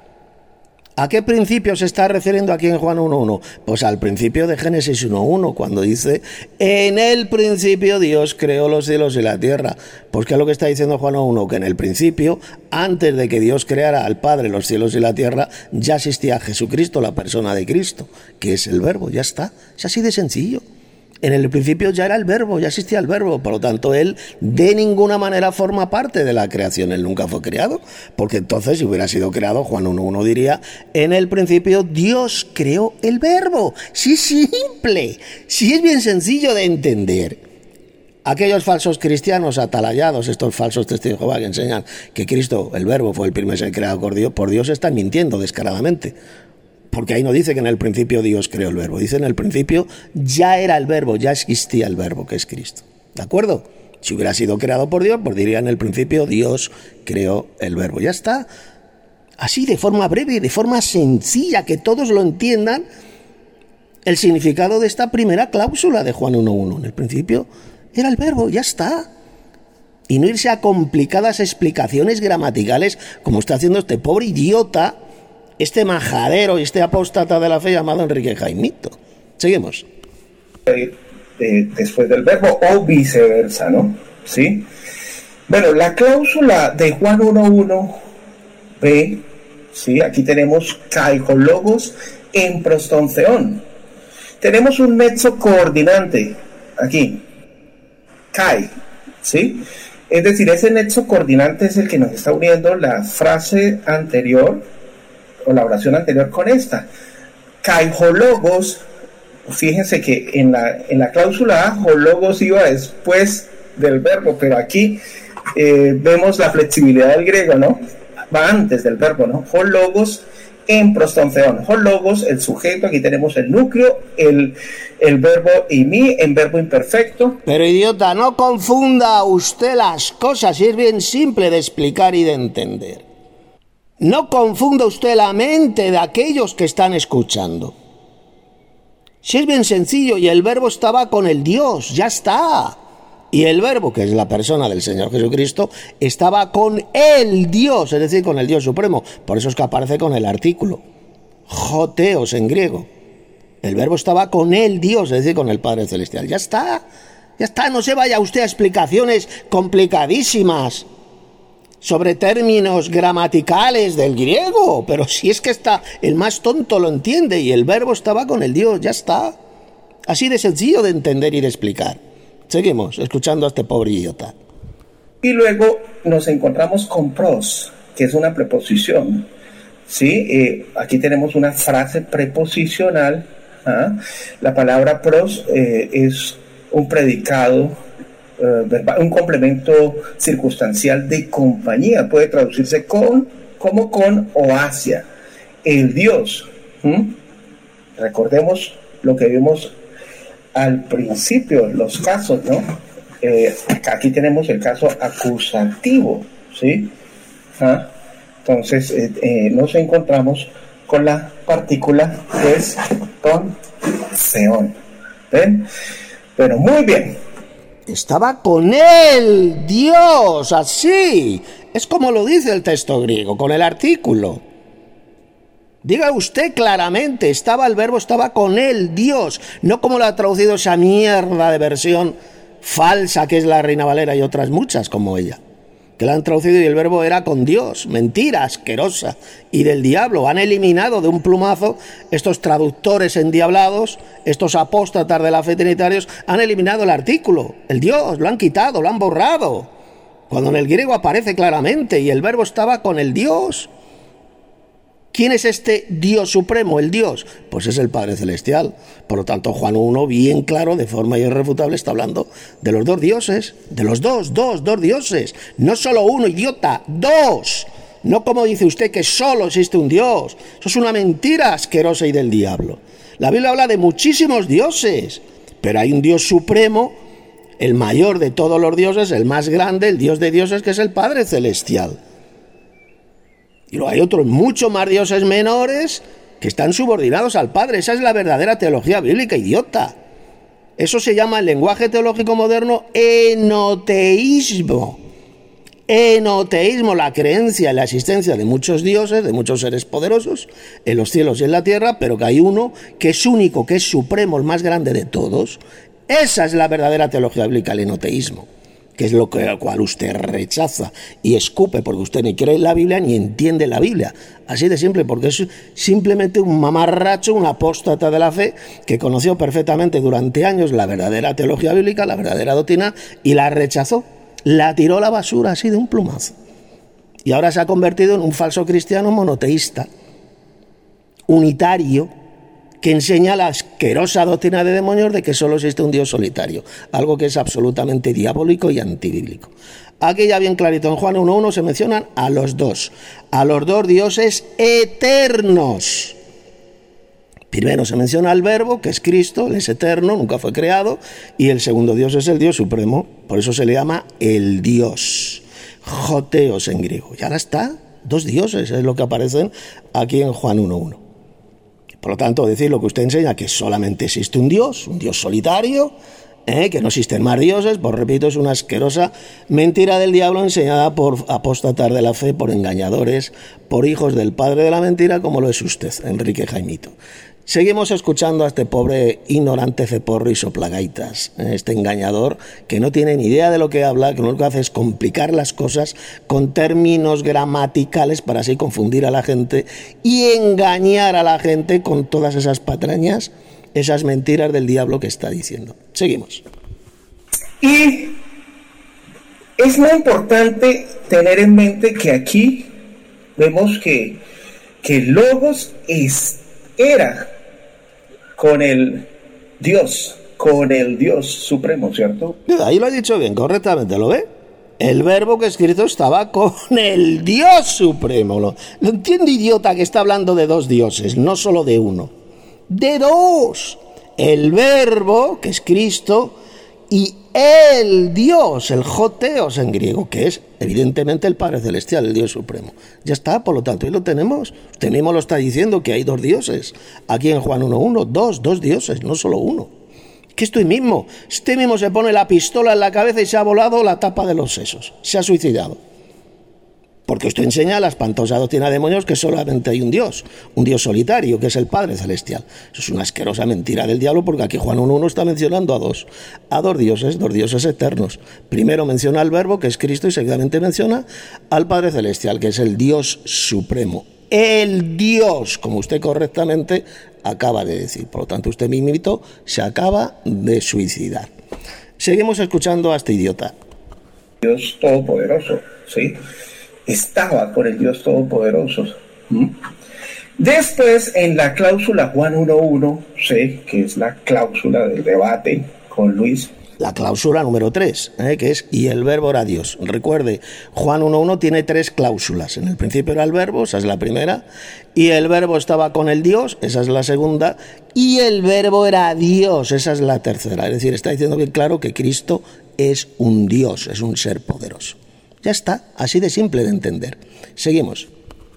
Speaker 1: ¿A qué principio se está refiriendo aquí en Juan uno uno? Pues al principio de Génesis uno uno, cuando dice, en el principio Dios creó los cielos y la tierra. Pues ¿qué es lo que está diciendo Juan uno uno? Que en el principio, antes de que Dios creara al Padre, los cielos y la tierra, ya existía Jesucristo, la persona de Cristo, que es el verbo, ya está. Es así de sencillo. En el principio ya era el verbo, ya existía el verbo, por lo tanto él de ninguna manera forma parte de la creación, él nunca fue creado, porque entonces si hubiera sido creado, Juan uno uno diría, en el principio Dios creó el verbo. Sí, simple, sí, es bien sencillo de entender. Aquellos falsos cristianos atalayados, estos falsos testigos de Jehová que enseñan que Cristo, el verbo, fue el primer ser creado por Dios, por Dios están mintiendo descaradamente. Porque ahí no dice que en el principio Dios creó el verbo, dice en el principio ya era el verbo, ya existía el verbo que es Cristo. ¿De acuerdo? Si hubiera sido creado por Dios, pues diría en el principio Dios creó el verbo. Ya está. Así, de forma breve, de forma sencilla, que todos lo entiendan, el significado de esta primera cláusula de Juan uno uno. En el principio era el verbo, ya está. Y no irse a complicadas explicaciones gramaticales como está haciendo este pobre idiota, este majadero y este apóstata de la fe llamado Enrique Jaimito. Seguimos.
Speaker 2: Eh, después del verbo o viceversa, ¿no? ¿Sí? Bueno, la cláusula de Juan uno uno b, ¿sí? Aquí tenemos caicólogos en prostonceón. Tenemos un nexo coordinante aquí, kai, ¿sí? Es decir, ese nexo coordinante es el que nos está uniendo la frase anterior o la oración anterior con esta. Caijologos, fíjense que en la, en la cláusula A, hologos iba después del verbo, pero aquí eh, vemos la flexibilidad del griego, ¿no? Va antes del verbo, ¿no? Hologos en prostonceón. Hologos, el sujeto, aquí tenemos el núcleo, el, el verbo imi en verbo imperfecto.
Speaker 1: Pero idiota, no confunda usted las cosas, y es bien simple de explicar y de entender. No confunda usted la mente de aquellos que están escuchando. Si es bien sencillo, y el verbo estaba con el Dios, ya está. Y el verbo, que es la persona del Señor Jesucristo, estaba con el Dios, es decir, con el Dios Supremo. Por eso es que aparece con el artículo, joteos en griego. El verbo estaba con el Dios, es decir, con el Padre Celestial. Ya está, ya está, no se vaya usted a explicaciones complicadísimas. sobre términos gramaticales del griego, pero si es que está, el más tonto lo entiende, y el verbo estaba con el Dios, ya está. Así de sencillo de entender y de explicar. Seguimos escuchando a este pobre idiota.
Speaker 2: Y luego nos encontramos con pros, que es una preposición. ¿Sí? Eh, aquí tenemos una frase preposicional. ¿Ah? La palabra pros eh, es un predicado, Uh, verbal, un complemento circunstancial de compañía. Puede traducirse con, como con o hacia. El Dios. ¿Mm? Recordemos lo que vimos al principio, los casos, ¿no? Eh, aquí tenemos el caso acusativo, ¿sí? ¿Ah? Entonces eh, eh, nos encontramos con la partícula que es con seón. ¿Ven? Pero muy bien.
Speaker 1: Estaba con él, Dios, así. Es como lo dice el texto griego, con el artículo. Diga usted claramente, estaba el verbo, estaba con él, Dios. No como lo ha traducido esa mierda de versión falsa que es la Reina Valera y otras muchas como ella. Que la han traducido y el verbo era con Dios. Mentira asquerosa. Y del diablo. Han eliminado de un plumazo estos traductores endiablados, estos apóstatas de la fe trinitarios, han eliminado el artículo. El Dios, lo han quitado, lo han borrado. Cuando en el griego aparece claramente y el verbo estaba con el Dios. ¿Quién es este Dios supremo, el Dios? Pues es el Padre Celestial. Por lo tanto, Juan uno, bien claro, de forma irrefutable, está hablando de los dos dioses. De los dos, dos, dos dioses. No solo uno, idiota, dos. No como dice usted que solo existe un Dios. Eso es una mentira asquerosa y del diablo. La Biblia habla de muchísimos dioses, pero hay un Dios supremo, el mayor de todos los dioses, el más grande, el Dios de dioses, que es el Padre Celestial. Y luego hay otros mucho más dioses menores que están subordinados al Padre. Esa es la verdadera teología bíblica, idiota. Eso se llama en lenguaje teológico moderno enoteísmo. Enoteísmo, la creencia en la existencia de muchos dioses, de muchos seres poderosos, en los cielos y en la tierra, pero que hay uno que es único, que es supremo, el más grande de todos. Esa es la verdadera teología bíblica, el enoteísmo, que es lo que, al cual usted rechaza y escupe porque usted ni cree en la Biblia ni entiende la Biblia. Así de simple, porque es simplemente un mamarracho, un apóstata de la fe que conoció perfectamente durante años la verdadera teología bíblica, la verdadera doctrina, y la rechazó. La tiró a la basura así de un plumazo. Y ahora se ha convertido en un falso cristiano monoteísta, unitario, que enseña la asquerosa doctrina de demonios de que solo existe un Dios solitario, algo que es absolutamente diabólico y antibíblico. Aquí ya bien clarito en Juan uno uno se mencionan a los dos, a los dos dioses eternos. Primero se menciona al verbo, que es Cristo, él es eterno, nunca fue creado, y el segundo Dios es el Dios supremo, por eso se le llama el Dios, Joteos en griego. Y ahora está, dos dioses, es lo que aparecen aquí en Juan uno uno. Por lo tanto, decir lo que usted enseña, que solamente existe un Dios, un Dios solitario, ¿eh? que no existen más dioses, pues repito, es una asquerosa mentira del diablo enseñada por apóstatas de la fe, por engañadores, por hijos del padre de la mentira, como lo es usted, Enrique Jaimito. Seguimos escuchando a este pobre ignorante ceporro y soplagaitas, este engañador que no tiene ni idea de lo que habla, que lo único que hace es complicar las cosas con términos gramaticales para así confundir a la gente y engañar a la gente con todas esas patrañas, esas mentiras del diablo que está diciendo. Seguimos.
Speaker 2: Y es muy importante tener en mente que aquí vemos que, que Logos es, era con el Dios, con el Dios supremo, ¿cierto?
Speaker 1: Ahí lo ha dicho bien, correctamente, ¿lo ve? El verbo que escrito estaba con el Dios supremo. ¿Lo, lo entiende, idiota, que está hablando de dos dioses, no solo de uno? De dos. El verbo, que es Cristo, y el Dios, el Joteos en griego, que es evidentemente el Padre Celestial, el Dios Supremo. Ya está, por lo tanto, ahí lo tenemos. Usted mismo lo está diciendo que hay dos dioses. Aquí en Juan uno uno, dos, dos dioses, no solo uno. Que esto mismo, este mismo se pone la pistola en la cabeza y se ha volado la tapa de los sesos. Se ha suicidado. Porque Porque usted enseña la espantosa doctrina de demonios que solamente hay un Dios, un Dios solitario, que es el Padre Celestial. Eso es una asquerosa mentira del diablo, porque aquí Juan uno uno está mencionando a dos, a dos dioses, dos dioses eternos. Primero menciona al Verbo, que es Cristo, y seguidamente menciona al Padre Celestial, que es el Dios supremo. El Dios, como usted correctamente acaba de decir. Por lo tanto, usted mismito se acaba de suicidar. Seguimos escuchando a este idiota.
Speaker 2: Dios Todopoderoso, ¿sí? Estaba con el Dios Todopoderoso. ¿Mm? Después, en la cláusula Juan uno uno, ¿sí? Que es la cláusula del debate con Luis.
Speaker 1: La cláusula número tres, ¿eh? Que es y el verbo era Dios. Recuerde, Juan uno uno tiene tres cláusulas. En el principio era el verbo, esa es la primera, y el verbo estaba con el Dios, esa es la segunda, y el verbo era Dios, esa es la tercera. Es decir, está diciendo bien claro que Cristo es un Dios, es un ser poderoso. Ya está, así de simple de entender. Seguimos.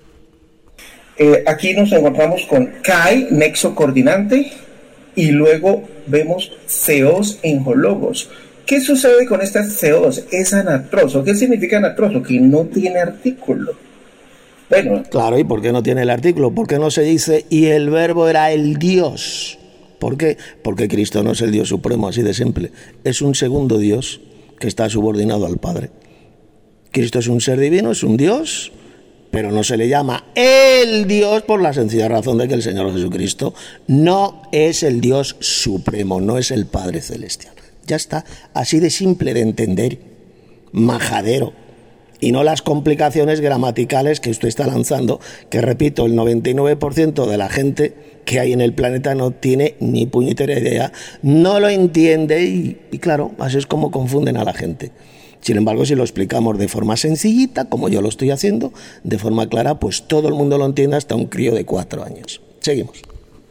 Speaker 2: Eh, aquí nos encontramos con Kai, nexo coordinante, y luego vemos Theos en Hologos. ¿Qué sucede con este Theos? Es anatroso. ¿Qué significa anatroso? Que no tiene artículo. Bueno.
Speaker 1: Claro, ¿y por qué no tiene el artículo? ¿Por qué no se dice y el verbo era el Dios? ¿Por qué? Porque Cristo no es el Dios supremo, así de simple. Es un segundo Dios que está subordinado al Padre. Cristo es un ser divino, es un Dios, pero no se le llama el Dios por la sencilla razón de que el Señor Jesucristo no es el Dios supremo, no es el Padre Celestial. Ya está, así de simple de entender, majadero, y no las complicaciones gramaticales que usted está lanzando, que repito, el noventa y nueve por ciento de la gente que hay en el planeta no tiene ni puñetera idea, no lo entiende y, y claro, así es como confunden a la gente. Sin embargo, si lo explicamos de forma sencillita, como yo lo estoy haciendo, de forma clara, pues todo el mundo lo entiende, hasta un crío de cuatro años. Seguimos.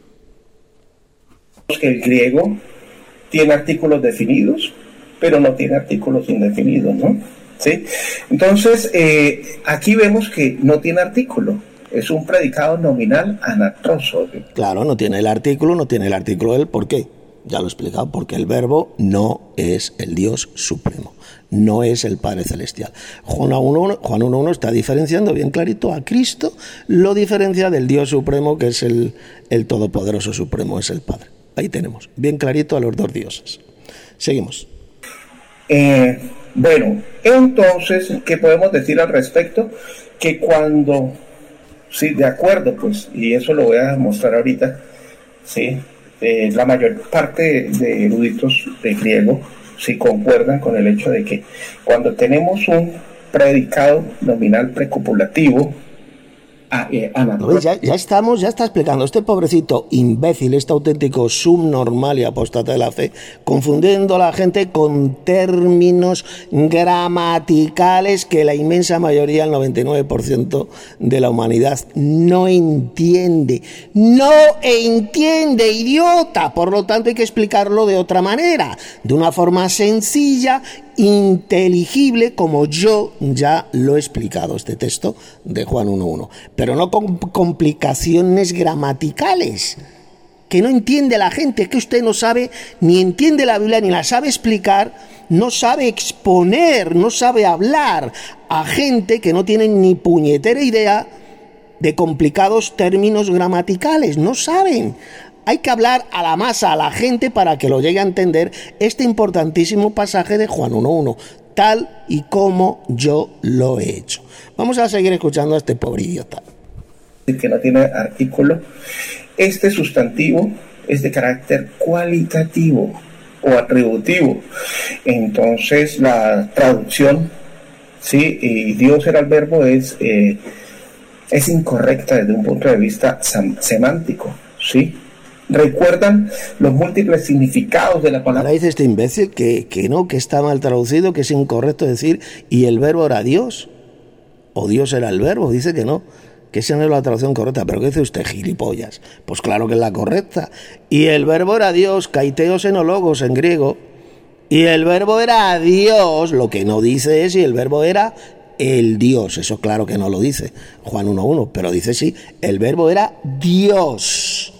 Speaker 2: El griego tiene artículos definidos, pero no tiene artículos indefinidos, ¿no? ¿Sí? Entonces, eh, aquí vemos que no tiene artículo. Es un predicado nominal anatroso.
Speaker 1: Claro, no tiene el artículo, no tiene el artículo del por qué. Ya lo he explicado, porque el verbo no es el Dios supremo, no es el Padre Celestial. Juan uno uno está diferenciando bien clarito a Cristo, lo diferencia del Dios supremo, que es el, el Todopoderoso Supremo, es el Padre. Ahí tenemos, bien clarito a los dos dioses. Seguimos.
Speaker 2: Eh, bueno, entonces, ¿qué podemos decir al respecto? Que cuando, sí, de acuerdo, pues, y eso lo voy a mostrar ahorita, sí, Eh, la mayor parte de eruditos de griego sí concuerdan con el hecho de que cuando tenemos un predicado nominal precopulativo, ah, eh,
Speaker 1: ¿No? ya, ya estamos, ya está explicando este pobrecito imbécil, este auténtico subnormal y apóstata de la fe, confundiendo a la gente con términos gramaticales que la inmensa mayoría, el noventa y nueve por ciento de la humanidad no entiende. No entiende, idiota. Por lo tanto hay que explicarlo de otra manera, de una forma sencilla, inteligible, como yo ya lo he explicado, este texto de Juan uno uno, pero no con complicaciones gramaticales que no entiende la gente, que usted no sabe, ni entiende la Biblia, ni la sabe explicar, no sabe exponer, no sabe hablar a gente que no tiene ni puñetera idea de complicados términos gramaticales, no saben. Hay que hablar a la masa, a la gente, para que lo llegue a entender este importantísimo pasaje de Juan uno uno, tal y como yo lo he hecho. Vamos a seguir escuchando a este pobre idiota.
Speaker 2: Que no tiene artículo. Este sustantivo es de carácter cualitativo o atributivo. Entonces la traducción, sí, y Dios era el verbo, es, eh, es incorrecta desde un punto de vista semántico, ¿sí? ¿Recuerdan los múltiples significados de la palabra?
Speaker 1: Ahora dice este imbécil que, que no, que está mal traducido, que es incorrecto decir y el verbo era Dios, o Dios era el verbo. Dice que no, que esa no es la traducción correcta. ¿Pero qué dice usted, gilipollas? Pues claro que es la correcta. Y el verbo era Dios, kaiteos enólogos en griego, y el verbo era Dios. Lo que no dice es si el verbo era el Dios. Eso claro que no lo dice Juan uno uno, pero dice sí, el verbo era Dios.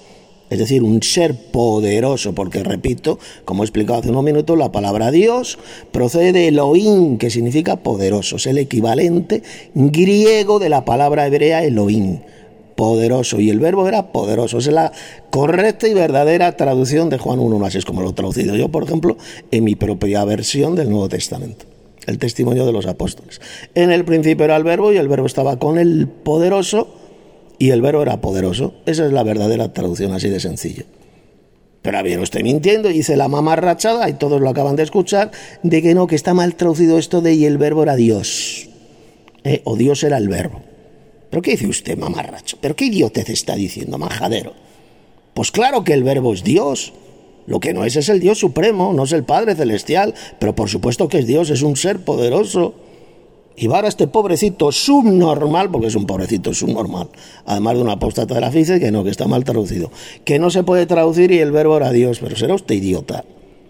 Speaker 1: es decir, un ser poderoso, porque repito, como he explicado hace unos minutos, la palabra Dios procede de Elohim, que significa poderoso, es el equivalente griego de la palabra hebrea Elohim, poderoso, y el verbo era poderoso. Esa es la correcta y verdadera traducción de Juan uno uno, así es como lo he traducido yo, por ejemplo, en mi propia versión del Nuevo Testamento, el testimonio de los apóstoles. En el principio era el verbo, y el verbo estaba con el poderoso, y el verbo era poderoso. Esa es la verdadera traducción, así de sencillo. Pero a ver, estoy mintiendo, hice la mamarrachada, y todos lo acaban de escuchar, de que no, que está mal traducido esto de y el verbo era Dios, ¿eh? O Dios era el verbo. ¿Pero qué dice usted, mamarracho? ¿Pero qué idiotez está diciendo, majadero? Pues claro que el verbo es Dios. Lo que no es es el Dios supremo, no es el Padre celestial, pero por supuesto que es Dios, es un ser poderoso. Y va ahora este pobrecito subnormal, porque es un pobrecito subnormal, además de un apóstata de la fe, dice que no, que está mal traducido, que no se puede traducir y el verbo era Dios. Pero será usted idiota.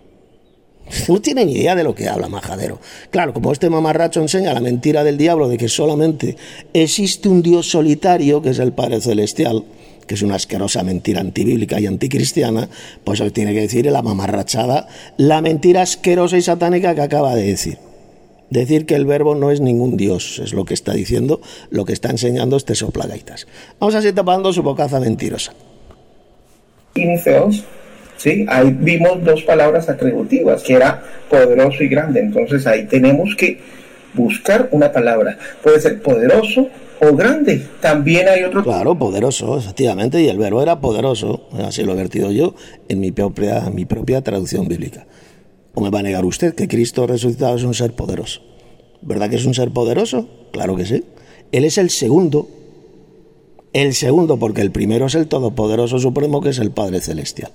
Speaker 1: No tiene ni idea de lo que habla, majadero. Claro, como este mamarracho enseña la mentira del diablo de que solamente existe un Dios solitario, que es el Padre Celestial, que es una asquerosa mentira antibíblica y anticristiana, pues hoy tiene que decir la mamarrachada, la mentira asquerosa y satánica que acaba de decir. Decir que el verbo no es ningún Dios, es lo que está diciendo, lo que está enseñando este soplagaitas. Vamos a seguir tapando su bocaza mentirosa.
Speaker 2: Y feos. Sí, ahí vimos dos palabras atributivas, que era poderoso y grande. Entonces ahí tenemos que buscar una palabra. Puede ser poderoso o grande. También hay otro...
Speaker 1: Claro, poderoso, efectivamente, y el verbo era poderoso. Así lo he vertido yo en mi propia, mi propia traducción bíblica. ¿O me va a negar usted que Cristo resucitado es un ser poderoso? ¿Verdad que es un ser poderoso? Claro que sí. Él es el segundo. El segundo, porque el primero es el Todopoderoso Supremo, que es el Padre Celestial.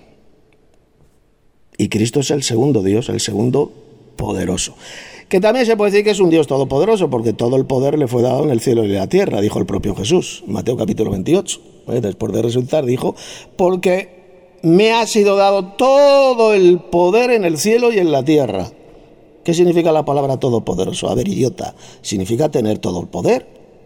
Speaker 1: Y Cristo es el segundo Dios, el segundo poderoso. Que también se puede decir que es un Dios todopoderoso, porque todo el poder le fue dado en el cielo y en la tierra, dijo el propio Jesús, Mateo capítulo veintiocho. ¿Eh? Después de resucitar dijo, porque me ha sido dado todo el poder en el cielo y en la tierra. ¿Qué significa la palabra todopoderoso? A ver, idiota, significa tener todo el poder.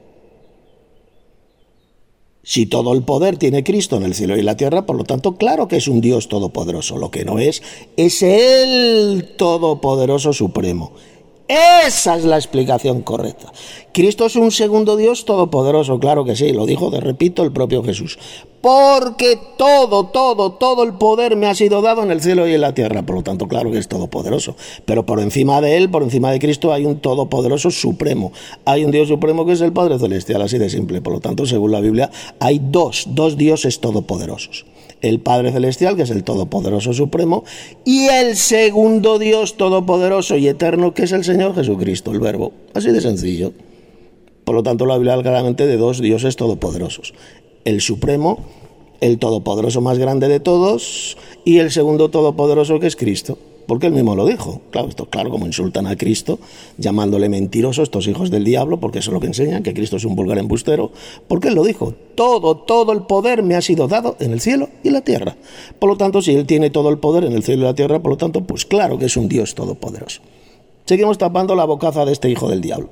Speaker 1: Si todo el poder tiene Cristo en el cielo y en la tierra, por lo tanto, claro que es un Dios todopoderoso. Lo que no es, es el Todopoderoso Supremo. Esa es la explicación correcta. Cristo es un segundo Dios todopoderoso, claro que sí, lo dijo, te repito, el propio Jesús. Porque todo, todo, todo el poder me ha sido dado en el cielo y en la tierra. Por lo tanto, claro que es todopoderoso. Pero por encima de él, por encima de Cristo, hay un todopoderoso supremo. Hay un Dios supremo que es el Padre Celestial, así de simple. Por lo tanto, según la Biblia, hay dos, dos dioses todopoderosos. El Padre Celestial, que es el Todopoderoso Supremo, y el segundo Dios todopoderoso y eterno, que es el Señor Jesucristo, el Verbo. Así de sencillo. Por lo tanto, la Biblia habla claramente de dos dioses todopoderosos. El Supremo, el Todopoderoso más grande de todos, y el segundo Todopoderoso, que es Cristo. Porque él mismo lo dijo. Claro, esto claro, como insultan a Cristo, llamándole mentiroso estos hijos del diablo, porque eso es lo que enseñan, que Cristo es un vulgar embustero, porque él lo dijo. Todo, todo el poder me ha sido dado en el cielo y en la tierra. Por lo tanto, si él tiene todo el poder en el cielo y la tierra, por lo tanto, pues claro que es un Dios todopoderoso. Seguimos tapando la bocaza de este hijo del diablo.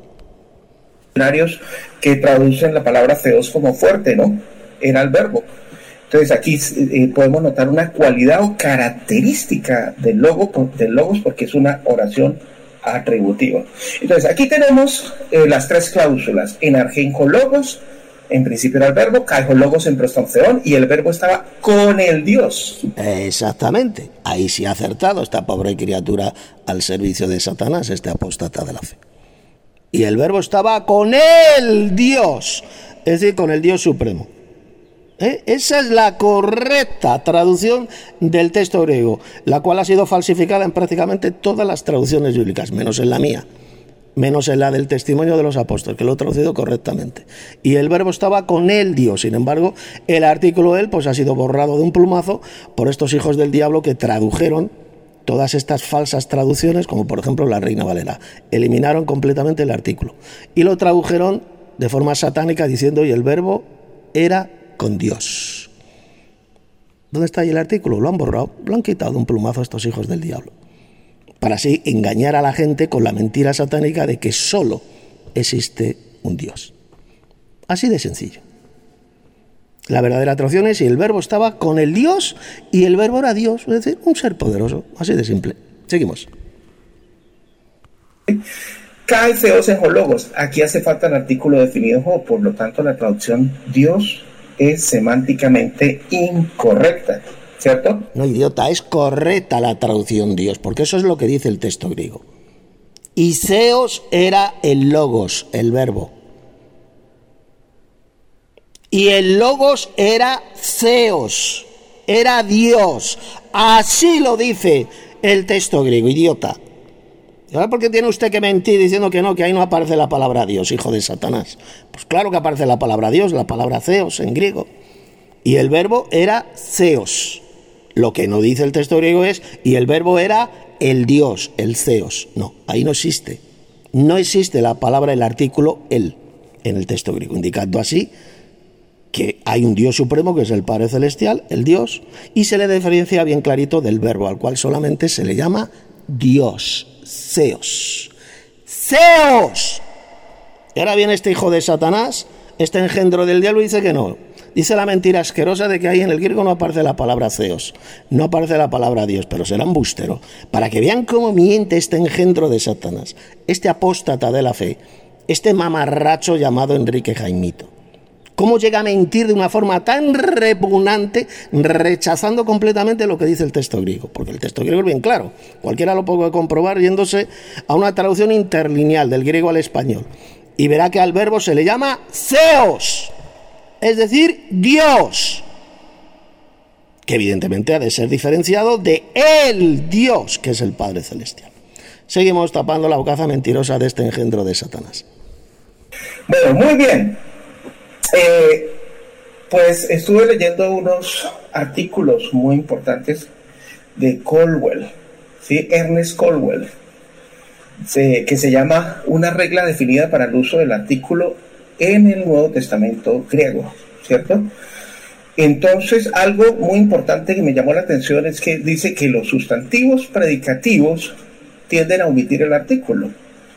Speaker 2: Que traducen la palabra feos como fuerte, ¿no? Era el verbo. Entonces aquí eh, podemos notar una cualidad o característica del, logo, del logos, porque es una oración atributiva. Entonces aquí tenemos eh, las tres cláusulas. En argenco logos, en principio era el verbo, caigo logos en prostonceón, y el verbo estaba con el Dios.
Speaker 1: Exactamente. Ahí sí ha acertado esta pobre criatura al servicio de Satanás, este apóstata de la fe. Y el verbo estaba con el Dios, es decir, con el Dios supremo. ¿Eh? Esa es la correcta traducción del texto griego, la cual ha sido falsificada en prácticamente todas las traducciones bíblicas, menos en la mía, menos en la del testimonio de los apóstoles, que lo he traducido correctamente. Y el verbo estaba con el Dios. Sin embargo, el artículo él pues ha sido borrado de un plumazo por estos hijos del diablo que tradujeron todas estas falsas traducciones, como por ejemplo la Reina Valera. Eliminaron completamente el artículo y lo tradujeron de forma satánica diciendo y el verbo era con Dios. ¿Dónde está ahí el artículo? Lo han borrado, lo han quitado de un plumazo a estos hijos del diablo, para así engañar a la gente con la mentira satánica de que solo existe un Dios. Así de sencillo. La verdadera traducción es: y el verbo estaba con el Dios, y el verbo era Dios, es decir, un ser poderoso, así de simple. Seguimos.
Speaker 2: Kai Theos en Logos. Aquí hace falta el artículo definido ho, por lo tanto la traducción Dios es semánticamente incorrecta, ¿cierto?
Speaker 1: No, idiota, es correcta la traducción Dios, porque eso es lo que dice el texto griego. Y Theos era el Logos, el verbo. Y el Logos era Theos, era Dios. Así lo dice el texto griego, idiota. ¿Y ahora por qué tiene usted que mentir diciendo que no, que ahí no aparece la palabra Dios, hijo de Satanás? Pues claro que aparece la palabra Dios, la palabra Theos en griego. Y el verbo era Theos. Lo que no dice el texto griego es: y el verbo era el Dios, el Theos. No, ahí no existe. No existe la palabra, el artículo el en el texto griego, indicando así que hay un Dios supremo que es el Padre Celestial, el Dios, y se le diferencia bien clarito del verbo, al cual solamente se le llama Dios, Theos. ¡Theos! Y ahora viene este hijo de Satanás, este engendro del diablo, y dice que no. Dice la mentira asquerosa de que ahí en el griego no aparece la palabra Theos, no aparece la palabra Dios, pero será embustero, para que vean cómo miente este engendro de Satanás, este apóstata de la fe, este mamarracho llamado Enrique Jaimito. ¿Cómo llega a mentir de una forma tan repugnante, rechazando completamente lo que dice el texto griego? Porque el texto griego es bien claro. Cualquiera lo puede comprobar yéndose a una traducción interlineal del griego al español. Y verá que al verbo se le llama Theos, es decir, Dios. Que evidentemente ha de ser diferenciado de el Dios, que es el Padre Celestial. Seguimos tapando la bocaza mentirosa de este engendro de Satanás.
Speaker 2: Bueno, muy bien. Eh, pues estuve leyendo unos artículos muy importantes de Colwell, ¿sí? Ernest Colwell, se, que se llama Una regla definida para el uso del artículo en el Nuevo Testamento griego, ¿cierto? Entonces, algo muy importante que me llamó la atención es que dice que los sustantivos predicativos tienden a omitir el artículo.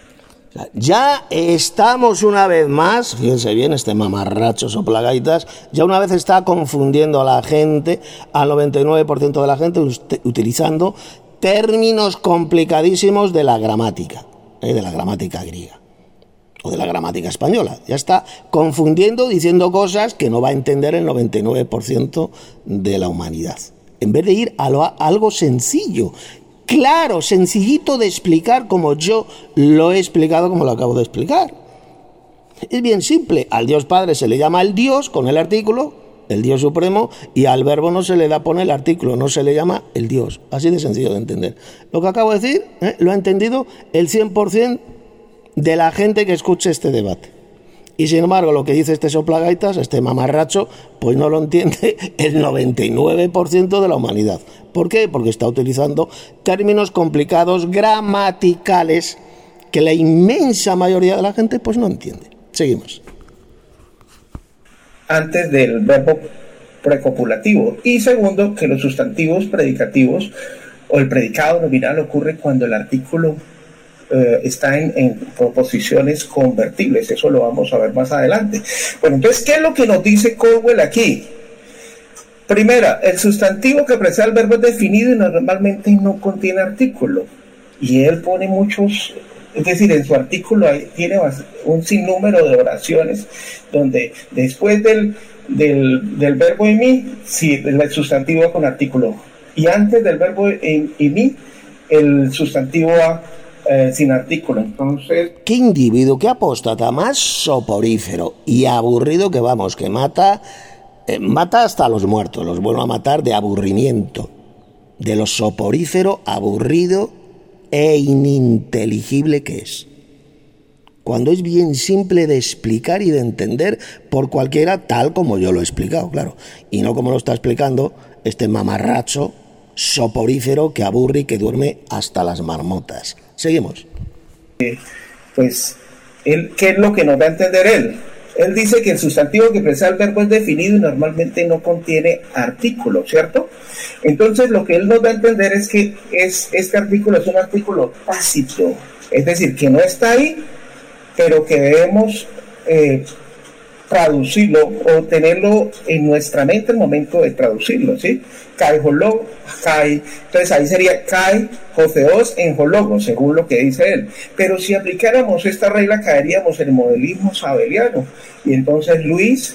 Speaker 1: Ya estamos una vez más, fíjense bien, este mamarracho soplagaitas, ya una vez está confundiendo a la gente, al noventa y nueve por ciento de la gente, utilizando términos complicadísimos de la gramática, ¿eh? de la gramática griega o de la gramática española. Ya está confundiendo, diciendo cosas que no va a entender el noventa y nueve por ciento de la humanidad. En vez de ir a, lo, a algo sencillo, claro, sencillito de explicar, como yo lo he explicado, como lo acabo de explicar. Es bien simple. Al Dios Padre se le llama el Dios con el artículo, el Dios Supremo, y al verbo no se le da poner el artículo, no se le llama el Dios. Así de sencillo de entender. Lo que acabo de decir, ¿eh? lo ha entendido el cien por ciento de la gente que escuche este debate. Y sin embargo, lo que dice este soplagaitas, este mamarracho, pues no lo entiende el noventa y nueve por ciento de la humanidad. ¿Por qué? Porque está utilizando términos complicados gramaticales que la inmensa mayoría de la gente pues no entiende. Seguimos.
Speaker 2: Antes del verbo precopulativo. Y segundo, que los sustantivos predicativos o el predicado nominal ocurre cuando el artículo eh, está en, en proposiciones convertibles. Eso lo vamos a ver más adelante. Bueno, entonces, ¿qué es lo que nos dice Colwell aquí? Primera, el sustantivo que precede al verbo es definido y normalmente no contiene artículo. Y él pone muchos, es decir, en su artículo hay, tiene un sinnúmero de oraciones donde después del, del, del verbo en mí, sí, el sustantivo va con artículo. Y antes del verbo en, en mí, el sustantivo va eh, sin artículo. Entonces,
Speaker 1: qué individuo, qué apóstata más soporífero y aburrido que vamos, que mata... Eh, mata hasta a los muertos, los vuelve a matar de aburrimiento, de lo soporífero, aburrido e ininteligible que es. Cuando es bien simple de explicar y de entender por cualquiera, tal como yo lo he explicado, claro, y no como lo está explicando este mamarracho soporífero que aburre y que duerme hasta las marmotas. Seguimos.
Speaker 2: Eh, pues, él, ¿qué es lo que nos va a entender él? Él dice que el sustantivo que precede al verbo es definido y normalmente no contiene artículo, ¿cierto? Entonces lo que él nos va a entender es que es, este artículo es un artículo tácito, es decir, que no está ahí, pero que debemos eh, traducirlo o tenerlo en nuestra mente el momento de traducirlo, ¿sí? Kai holog, kai, entonces ahí sería kai joseos en hologo, según lo que dice él. Pero si aplicáramos esta regla caeríamos en el modelismo sabeliano, y entonces Luis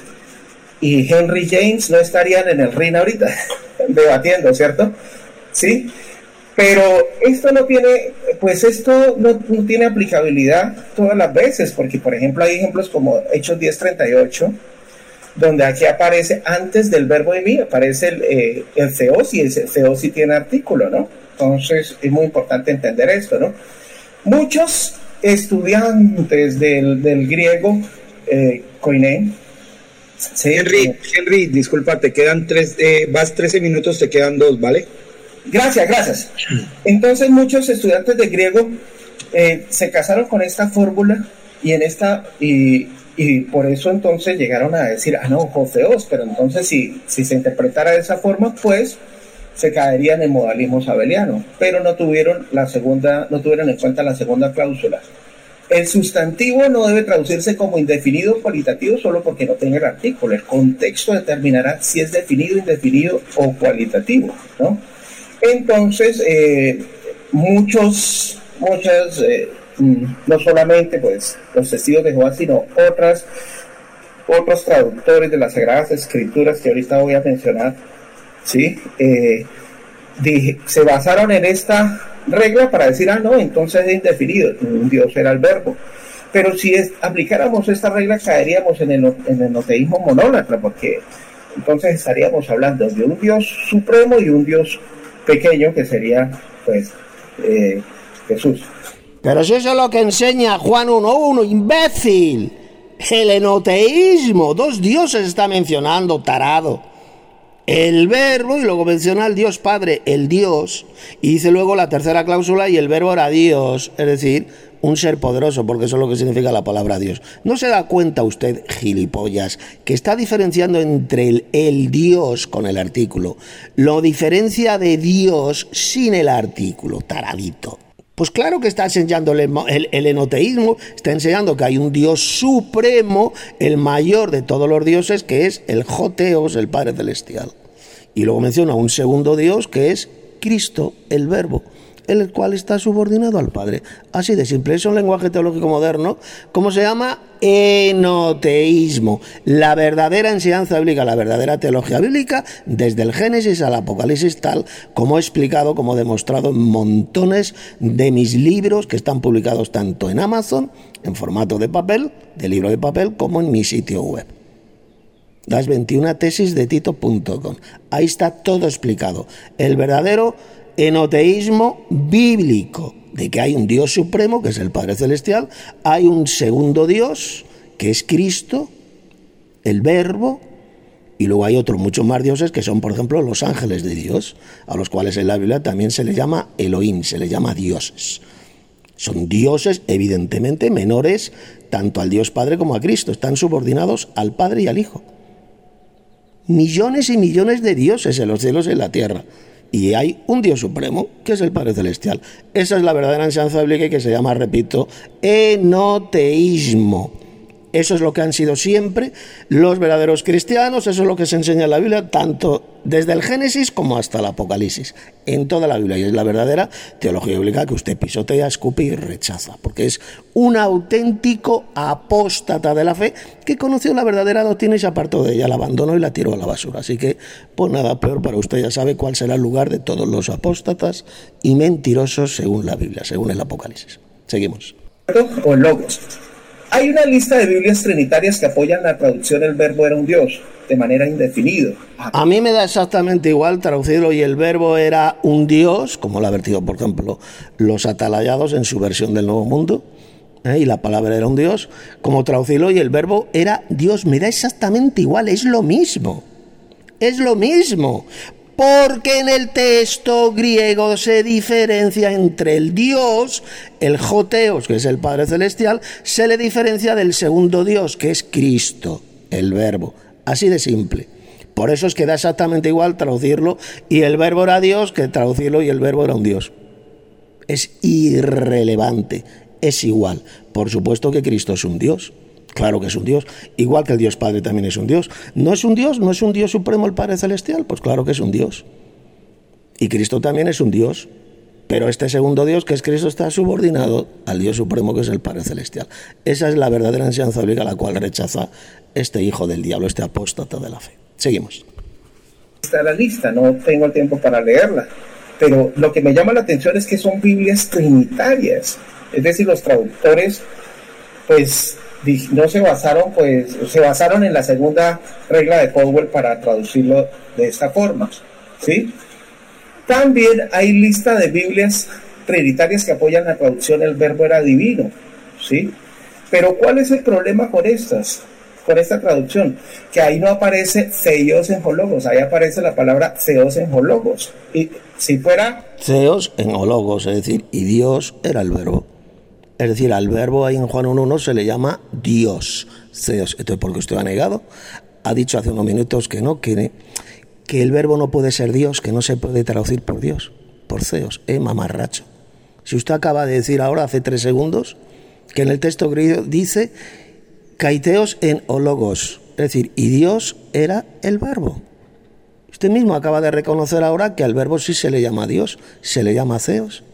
Speaker 2: y Henry James no estarían en el ring ahorita debatiendo, ¿cierto? Sí. Pero esto no tiene, pues esto no, no tiene aplicabilidad todas las veces, porque por ejemplo hay ejemplos como Hechos diez treinta y ocho, donde aquí aparece antes del verbo de mí, aparece el, eh, el theos, y el theos sí tiene artículo, ¿no? Entonces es muy importante entender esto, ¿no? Muchos estudiantes del, del griego, eh, koiné,
Speaker 4: sí, Henry, eh, Henry, disculpa, te quedan tres, eh, vas trece minutos, te quedan dos, ¿vale?
Speaker 2: Gracias, gracias. Entonces muchos estudiantes de griego eh, se casaron con esta fórmula y en esta y, y por eso entonces llegaron a decir, ah no, joseos, pero entonces si, si se interpretara de esa forma, pues se caería en el modalismo sabeliano, pero no tuvieron la segunda, no tuvieron en cuenta la segunda cláusula. El sustantivo no debe traducirse como indefinido o cualitativo solo porque no tenga el artículo. El contexto determinará si es definido, indefinido o cualitativo, ¿no? Entonces, eh, muchos, muchas, eh, no solamente pues los testigos de Jehová, sino otras, otros traductores de las Sagradas Escrituras que ahorita voy a mencionar, ¿sí? Eh, dije, se basaron en esta regla para decir, ah, no, entonces es indefinido, un Dios era el verbo. Pero si es, aplicáramos esta regla, caeríamos en el, en el noteísmo monólatra, porque entonces estaríamos hablando de un Dios supremo y un Dios pequeño, que sería pues eh, Jesús.
Speaker 1: Pero si eso es lo que enseña Juan uno uno, imbécil. El enoteísmo, dos dioses está mencionando, tarado. El verbo, y luego menciona al Dios Padre, el Dios, y dice luego la tercera cláusula, y el verbo era Dios, es decir, un ser poderoso, porque eso es lo que significa la palabra Dios. ¿No se da cuenta usted, gilipollas, que está diferenciando entre el, el Dios con el artículo? Lo diferencia de Dios sin el artículo, taradito. Pues claro que está enseñando el, el, el enoteísmo, está enseñando que hay un Dios supremo, el mayor de todos los dioses, que es el Joteos, el Padre Celestial. Y luego menciona un segundo Dios, que es Cristo, el Verbo, el cual está subordinado al Padre. Así de simple. Es un lenguaje teológico moderno. ¿Cómo se llama? Enoteísmo. La verdadera enseñanza bíblica, la verdadera teología bíblica, desde el Génesis al Apocalipsis, tal como he explicado, como he demostrado en montones de mis libros que están publicados tanto en Amazon, en formato de papel, de libro de papel, como en mi sitio web. Las veintiuna tesis de Tito punto com. Ahí está todo explicado. El verdadero enoteísmo bíblico, de que hay un Dios supremo, que es el Padre Celestial, hay un segundo Dios, que es Cristo, el Verbo, y luego hay otros muchos más dioses, que son, por ejemplo, los ángeles de Dios, a los cuales en la Biblia también se les llama Elohim, se les llama dioses. Son dioses, evidentemente, menores tanto al Dios Padre como a Cristo, están subordinados al Padre y al Hijo. Millones y millones de dioses en los cielos y en la tierra. Y hay un Dios supremo, que es el Padre Celestial. Esa es la verdadera enseñanza bíblica, que se llama, repito, enoteísmo. Eso es lo que han sido siempre los verdaderos cristianos, eso es lo que se enseña en la Biblia, tanto desde el Génesis como hasta el Apocalipsis, en toda la Biblia. Y es la verdadera teología bíblica que usted pisotea, escupe y rechaza, porque es un auténtico apóstata de la fe que conoció la verdadera doctrina y se apartó de ella, la abandonó y la tiró a la basura. Así que, pues nada peor para usted, ya sabe cuál será el lugar de todos los apóstatas y mentirosos según la Biblia, según el Apocalipsis. Seguimos.
Speaker 2: O logos. Hay una lista de Biblias trinitarias que apoyan la traducción el verbo era un Dios, de manera indefinida.
Speaker 1: A mí me da exactamente igual traducirlo y el verbo era un Dios, como lo ha vertido, por ejemplo, los atalayados en su versión del Nuevo Mundo, ¿eh? Y la palabra era un Dios, como traducirlo y el verbo era Dios. Me da exactamente igual, es lo mismo, es lo mismo. Porque en el texto griego se diferencia entre el Dios, el Joteos, que es el Padre Celestial, se le diferencia del segundo Dios, que es Cristo, el Verbo. Así de simple. Por eso es que da exactamente igual traducirlo y el verbo era Dios que traducirlo y el verbo era un Dios. Es irrelevante, es igual. Por supuesto que Cristo es un Dios. Claro que es un Dios, igual que el Dios Padre también es un Dios. ¿No es un Dios? ¿No es un Dios supremo el Padre Celestial? Pues claro que es un Dios. Y Cristo también es un Dios. Pero este segundo Dios, que es Cristo, está subordinado al Dios supremo, que es el Padre Celestial. Esa es la verdadera enseñanza bíblica, la cual rechaza este hijo del diablo, este apóstata de la fe. Seguimos.
Speaker 2: Está la lista, no tengo el tiempo para leerla. Pero lo que me llama la atención es que son Biblias trinitarias. Es decir, los traductores, pues, no se basaron, pues, se basaron en la segunda regla de Caldwell para traducirlo de esta forma, ¿sí? También hay lista de Biblias trinitarias que apoyan la traducción el verbo era divino, ¿sí? Pero ¿cuál es el problema con estas? Con esta traducción, que ahí no aparece Theos en hologos, ahí aparece la palabra Theos en hologos. Y si fuera
Speaker 1: Theos en hologos, es decir, y Dios era el verbo. Es decir, al verbo ahí en Juan uno uno se le llama Dios, Theos. Entonces, ¿por qué usted ha negado? Ha dicho hace unos minutos que no, que, que el verbo no puede ser Dios, que no se puede traducir por Dios, por Theos. Eh, mamarracho. Si usted acaba de decir ahora, hace tres segundos, que en el texto griego dice Kaiteos en hologos, es decir, y Dios era el verbo. Usted mismo acaba de reconocer ahora que al verbo sí se le llama Dios, se le llama Theos.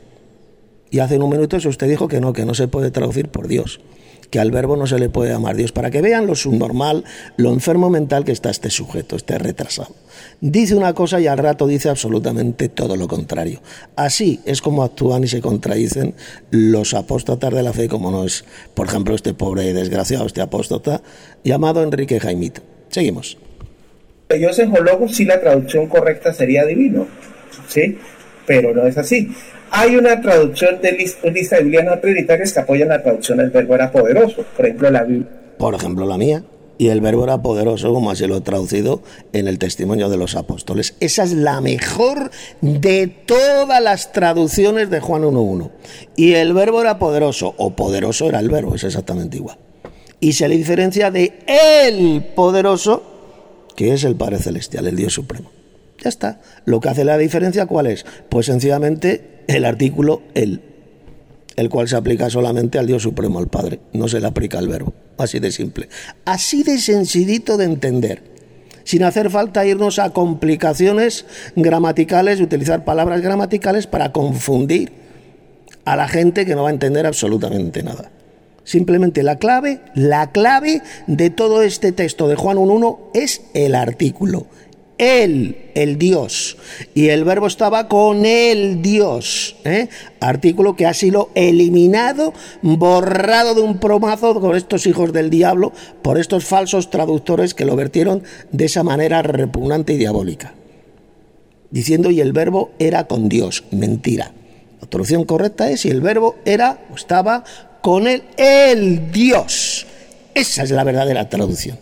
Speaker 1: Y hace unos minutos usted dijo que no, que no se puede traducir por Dios, que al verbo no se le puede llamar Dios, para que vean lo subnormal, lo enfermo mental que está este sujeto, este retrasado. Dice una cosa y al rato dice absolutamente todo lo contrario. Así es como actúan y se contradicen los apóstatas de la fe, como no es, por ejemplo, este pobre desgraciado, este apóstata, llamado Enrique Jaimito. Seguimos.
Speaker 2: Ellos en hologos sí la traducción correcta sería divino, ¿sí? Pero no es así. Hay una traducción de lista, lista de Biblias no trinitarias que apoyan la traducción del verbo era poderoso. Por ejemplo, la Biblia.
Speaker 1: Por ejemplo, la mía. Y el verbo era poderoso, como así lo he traducido en el testimonio de los apóstoles. Esa es la mejor de todas las traducciones de Juan uno uno. Y el verbo era poderoso, o poderoso era el verbo, es exactamente igual. Y se le diferencia de el poderoso, que es el Padre Celestial, el Dios Supremo. Ya está. Lo que hace la diferencia, ¿cuál es? Pues sencillamente el artículo el, el cual se aplica solamente al Dios Supremo, al Padre. No se le aplica al verbo. Así de simple. Así de sencillito de entender. Sin hacer falta irnos a complicaciones gramaticales, utilizar palabras gramaticales para confundir a la gente que no va a entender absolutamente nada. Simplemente la clave, la clave de todo este texto de Juan uno uno es el artículo. Él, el Dios, y el verbo estaba con el Dios, ¿eh? Artículo que ha sido eliminado, borrado de un plomazo por estos hijos del diablo, por estos falsos traductores que lo vertieron de esa manera repugnante y diabólica, diciendo y el verbo era con Dios. Mentira. La traducción correcta es y el verbo era o estaba con él, el Dios. Esa es la verdadera traducción.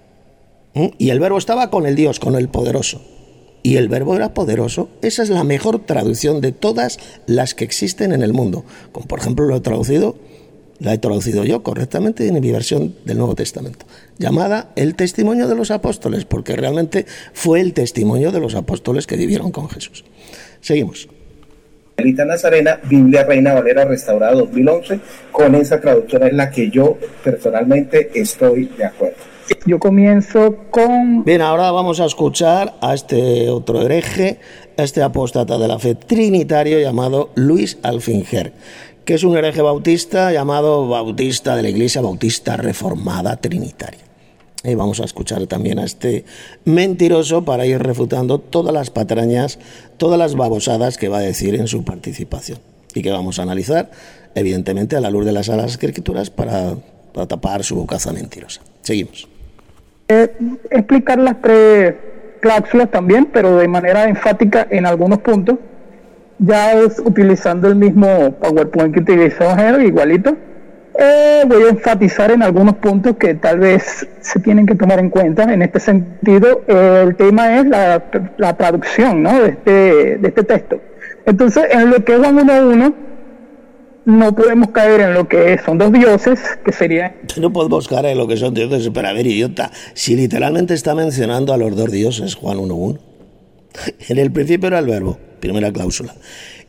Speaker 1: Y el verbo estaba con el Dios, con el poderoso. Y el verbo era poderoso. Esa es la mejor traducción de todas las que existen en el mundo. Como por ejemplo lo he traducido, la he traducido yo correctamente en mi versión del Nuevo Testamento, llamada El Testimonio de los Apóstoles, porque realmente fue el testimonio de los apóstoles que vivieron con Jesús. Seguimos.
Speaker 2: Rita Nazarena, Biblia Reina Valera Restaurada dos mil once, con esa traducción es la que yo personalmente estoy de acuerdo.
Speaker 3: Yo comienzo con...
Speaker 1: Bien, ahora vamos a escuchar a este otro hereje, a este apóstata de la fe trinitario llamado Luis Alfinger, que es un hereje bautista llamado Bautista de la Iglesia Bautista Reformada Trinitaria. Y vamos a escuchar también a este mentiroso para ir refutando todas las patrañas, todas las babosadas que va a decir en su participación y que vamos a analizar, evidentemente, a la luz de las Sagradas Escrituras para, para tapar su bocaza mentirosa. Seguimos.
Speaker 3: Eh, explicar las tres cláusulas también, pero de manera enfática en algunos puntos, ya es utilizando el mismo PowerPoint que utilizó Henry, igualito. Eh, voy a enfatizar en algunos puntos que tal vez se tienen que tomar en cuenta. En este sentido, eh, el tema es la, la traducción, ¿no?, de este, de este texto. Entonces, en lo que es Juan uno uno, no podemos caer en lo que son dos dioses, que serían...
Speaker 1: No podemos caer en lo que son dioses, pero a ver, idiota, si literalmente está mencionando a los dos dioses, Juan uno uno. En el principio era el verbo, primera cláusula.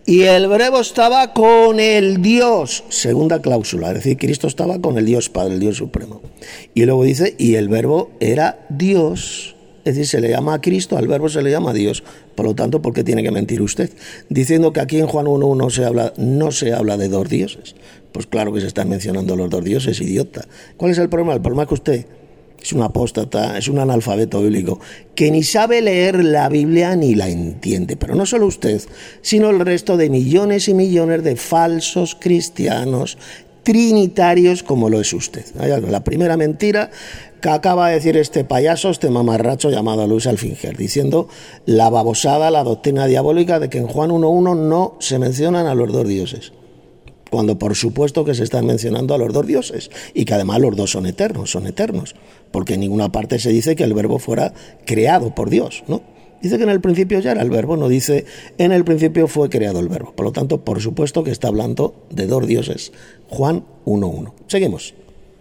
Speaker 1: Y el verbo estaba con el Dios, segunda cláusula, es decir, Cristo estaba con el Dios Padre, el Dios Supremo. Y luego dice, y el verbo era Dios, es decir, se le llama a Cristo, al verbo se le llama Dios. Por lo tanto, ¿por qué tiene que mentir usted? Diciendo que aquí en Juan uno uno se habla, no se habla de dos dioses. Pues claro que se están mencionando los dos dioses, idiota. ¿Cuál es el problema? El problema es que usted es un apóstata, es un analfabeto bíblico, que ni sabe leer la Biblia ni la entiende. Pero no solo usted, sino el resto de millones y millones de falsos cristianos trinitarios como lo es usted. La primera mentira que acaba de decir este payaso, este mamarracho llamado Luis Alfinger, diciendo la babosada, la doctrina diabólica de que en Juan uno uno no se mencionan a los dos dioses. Cuando por supuesto que se están mencionando a los dos dioses y que además los dos son eternos, son eternos, porque en ninguna parte se dice que el verbo fuera creado por Dios, ¿no? Dice que en el principio ya era el verbo, no dice en el principio fue creado el verbo. Por lo tanto, por supuesto que está hablando de dos dioses. Juan uno uno. Seguimos.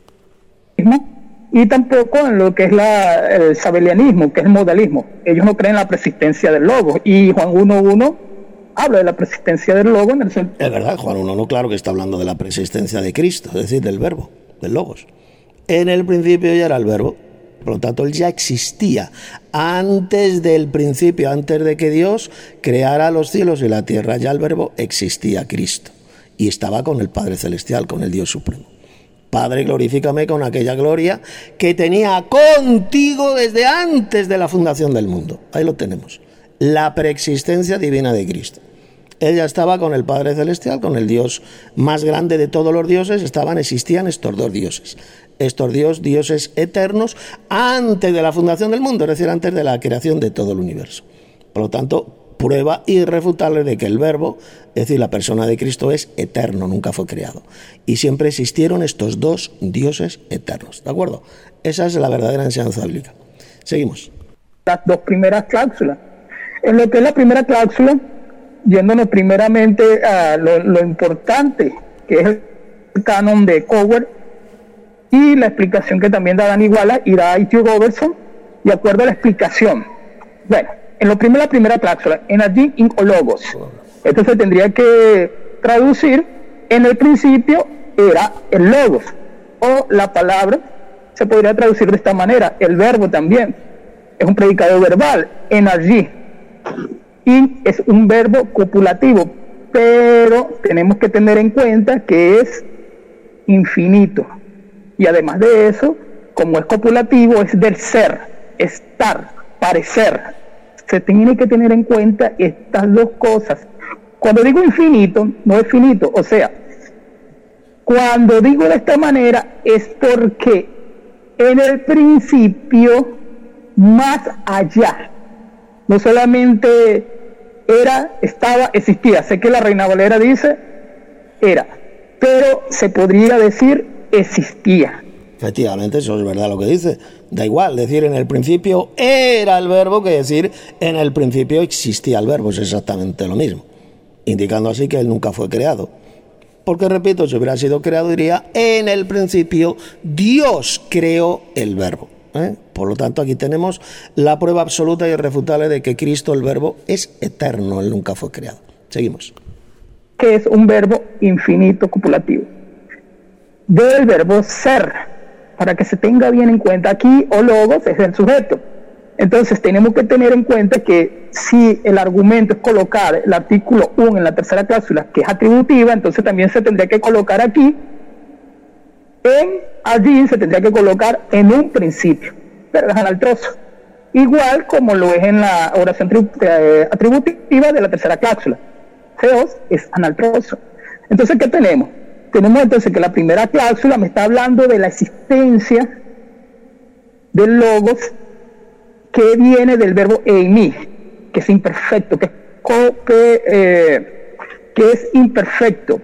Speaker 3: Y tampoco en lo que es la, el sabelianismo, que es el modalismo. Ellos no creen en la persistencia del logos. Y Juan uno uno habla de la persistencia del logos. En el sentido...
Speaker 1: Es verdad, Juan uno uno claro que está hablando de la persistencia de Cristo, es decir, del verbo, del logos. En el principio ya era el verbo. Por lo tanto, él ya existía antes del principio, antes de que Dios creara los cielos y la tierra. Ya el verbo existía, Cristo, y estaba con el Padre Celestial, con el Dios Supremo. Padre, glorifícame con aquella gloria que tenía contigo desde antes de la fundación del mundo. Ahí lo tenemos, la preexistencia divina de Cristo. Él ya estaba con el Padre Celestial, con el Dios más grande de todos los dioses. Estaban, existían estos dos dioses. Estos dios, dioses eternos antes de la fundación del mundo, es decir, antes de la creación de todo el universo. Por lo tanto, prueba irrefutable de que el verbo, es decir, la persona de Cristo, es eterno, nunca fue creado. Y siempre existieron estos dos dioses eternos, ¿de acuerdo? Esa es la verdadera enseñanza bíblica. Seguimos.
Speaker 3: Las dos primeras cláusulas. En lo que es la primera cláusula, yéndonos primeramente a lo, lo importante, que es el canon de Coward, y la explicación que también da Dan Iguala y da I T Robertson, de acuerdo a la explicación. Bueno, en lo primero, la primera cláusula, en allí in o logos. Esto se tendría que traducir, en el principio era el logos, o la palabra se podría traducir de esta manera, el verbo también, es un predicado verbal, en allí. Y es un verbo copulativo, pero tenemos que tener en cuenta que es infinito. Y además de eso, como es copulativo, es del ser, estar, parecer. Se tiene que tener en cuenta estas dos cosas. Cuando digo infinito, no es finito. O sea, cuando digo de esta manera es porque en el principio, más allá, no solamente era, estaba, existía. Sé que la Reina Valera dice era, pero se podría decir existía.
Speaker 1: Efectivamente, eso es verdad lo que dice. Da igual decir en el principio era el verbo que decir en el principio existía el verbo. Es exactamente lo mismo, indicando así que él nunca fue creado. Porque, repito, si hubiera sido creado, diría en el principio Dios creó el verbo. ¿Eh? Por lo tanto, aquí tenemos la prueba absoluta y irrefutable de que Cristo, el verbo, es eterno, él nunca fue creado. Seguimos.
Speaker 3: Que es un verbo infinito copulativo. Del verbo ser, para que se tenga bien en cuenta, aquí o logos es el sujeto. Entonces tenemos que tener en cuenta que si el argumento es colocar el artículo un en la tercera cláusula, que es atributiva, entonces también se tendría que colocar aquí, en allí se tendría que colocar en un principio, ¿verdad? En el trozo. Igual como lo es en la oración atributiva de la tercera cláusula. Theos es analtrozo. Entonces, ¿qué tenemos? Tenemos entonces que la primera cláusula me está hablando de la existencia del logos que viene del verbo eimi, que es imperfecto, que es, co, que, eh, que es imperfecto.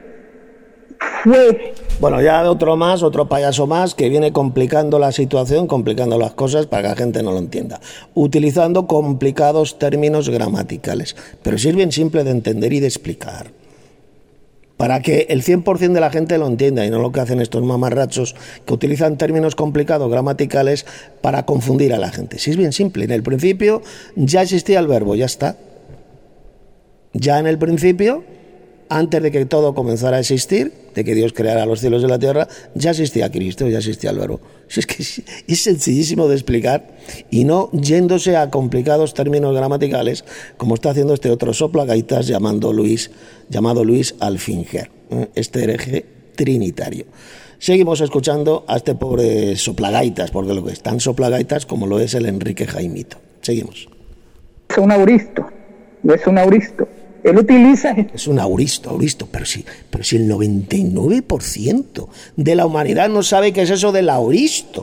Speaker 3: Fue.
Speaker 1: Bueno, ya otro más, otro payaso más que viene complicando la situación, complicando las cosas para que la gente no lo entienda, utilizando complicados términos gramaticales, pero sí es bien simple de entender y de explicar, para que el cien por ciento de la gente lo entienda y no lo que hacen estos mamarrachos que utilizan términos complicados gramaticales para confundir a la gente. Sí es bien simple, en el principio ya existía el verbo, ya está. Ya en el principio Antes de que todo comenzara a existir, de que Dios creara los cielos y la tierra, ya existía Cristo, ya existía el Verbo. Es que es sencillísimo de explicar y no yéndose a complicados términos gramaticales como está haciendo este otro soplagaitas llamando Luis, llamado Luis Alfinger, este hereje trinitario. Seguimos escuchando a este pobre soplagaitas, porque lo que es tan soplagaitas como lo es el Enrique Jaimito. Seguimos.
Speaker 3: Es un auristo, no es un auristo. Él utiliza...
Speaker 1: Es un auristo, auristo, pero si, pero si el noventa y nueve por ciento de la humanidad no sabe qué es eso del auristo.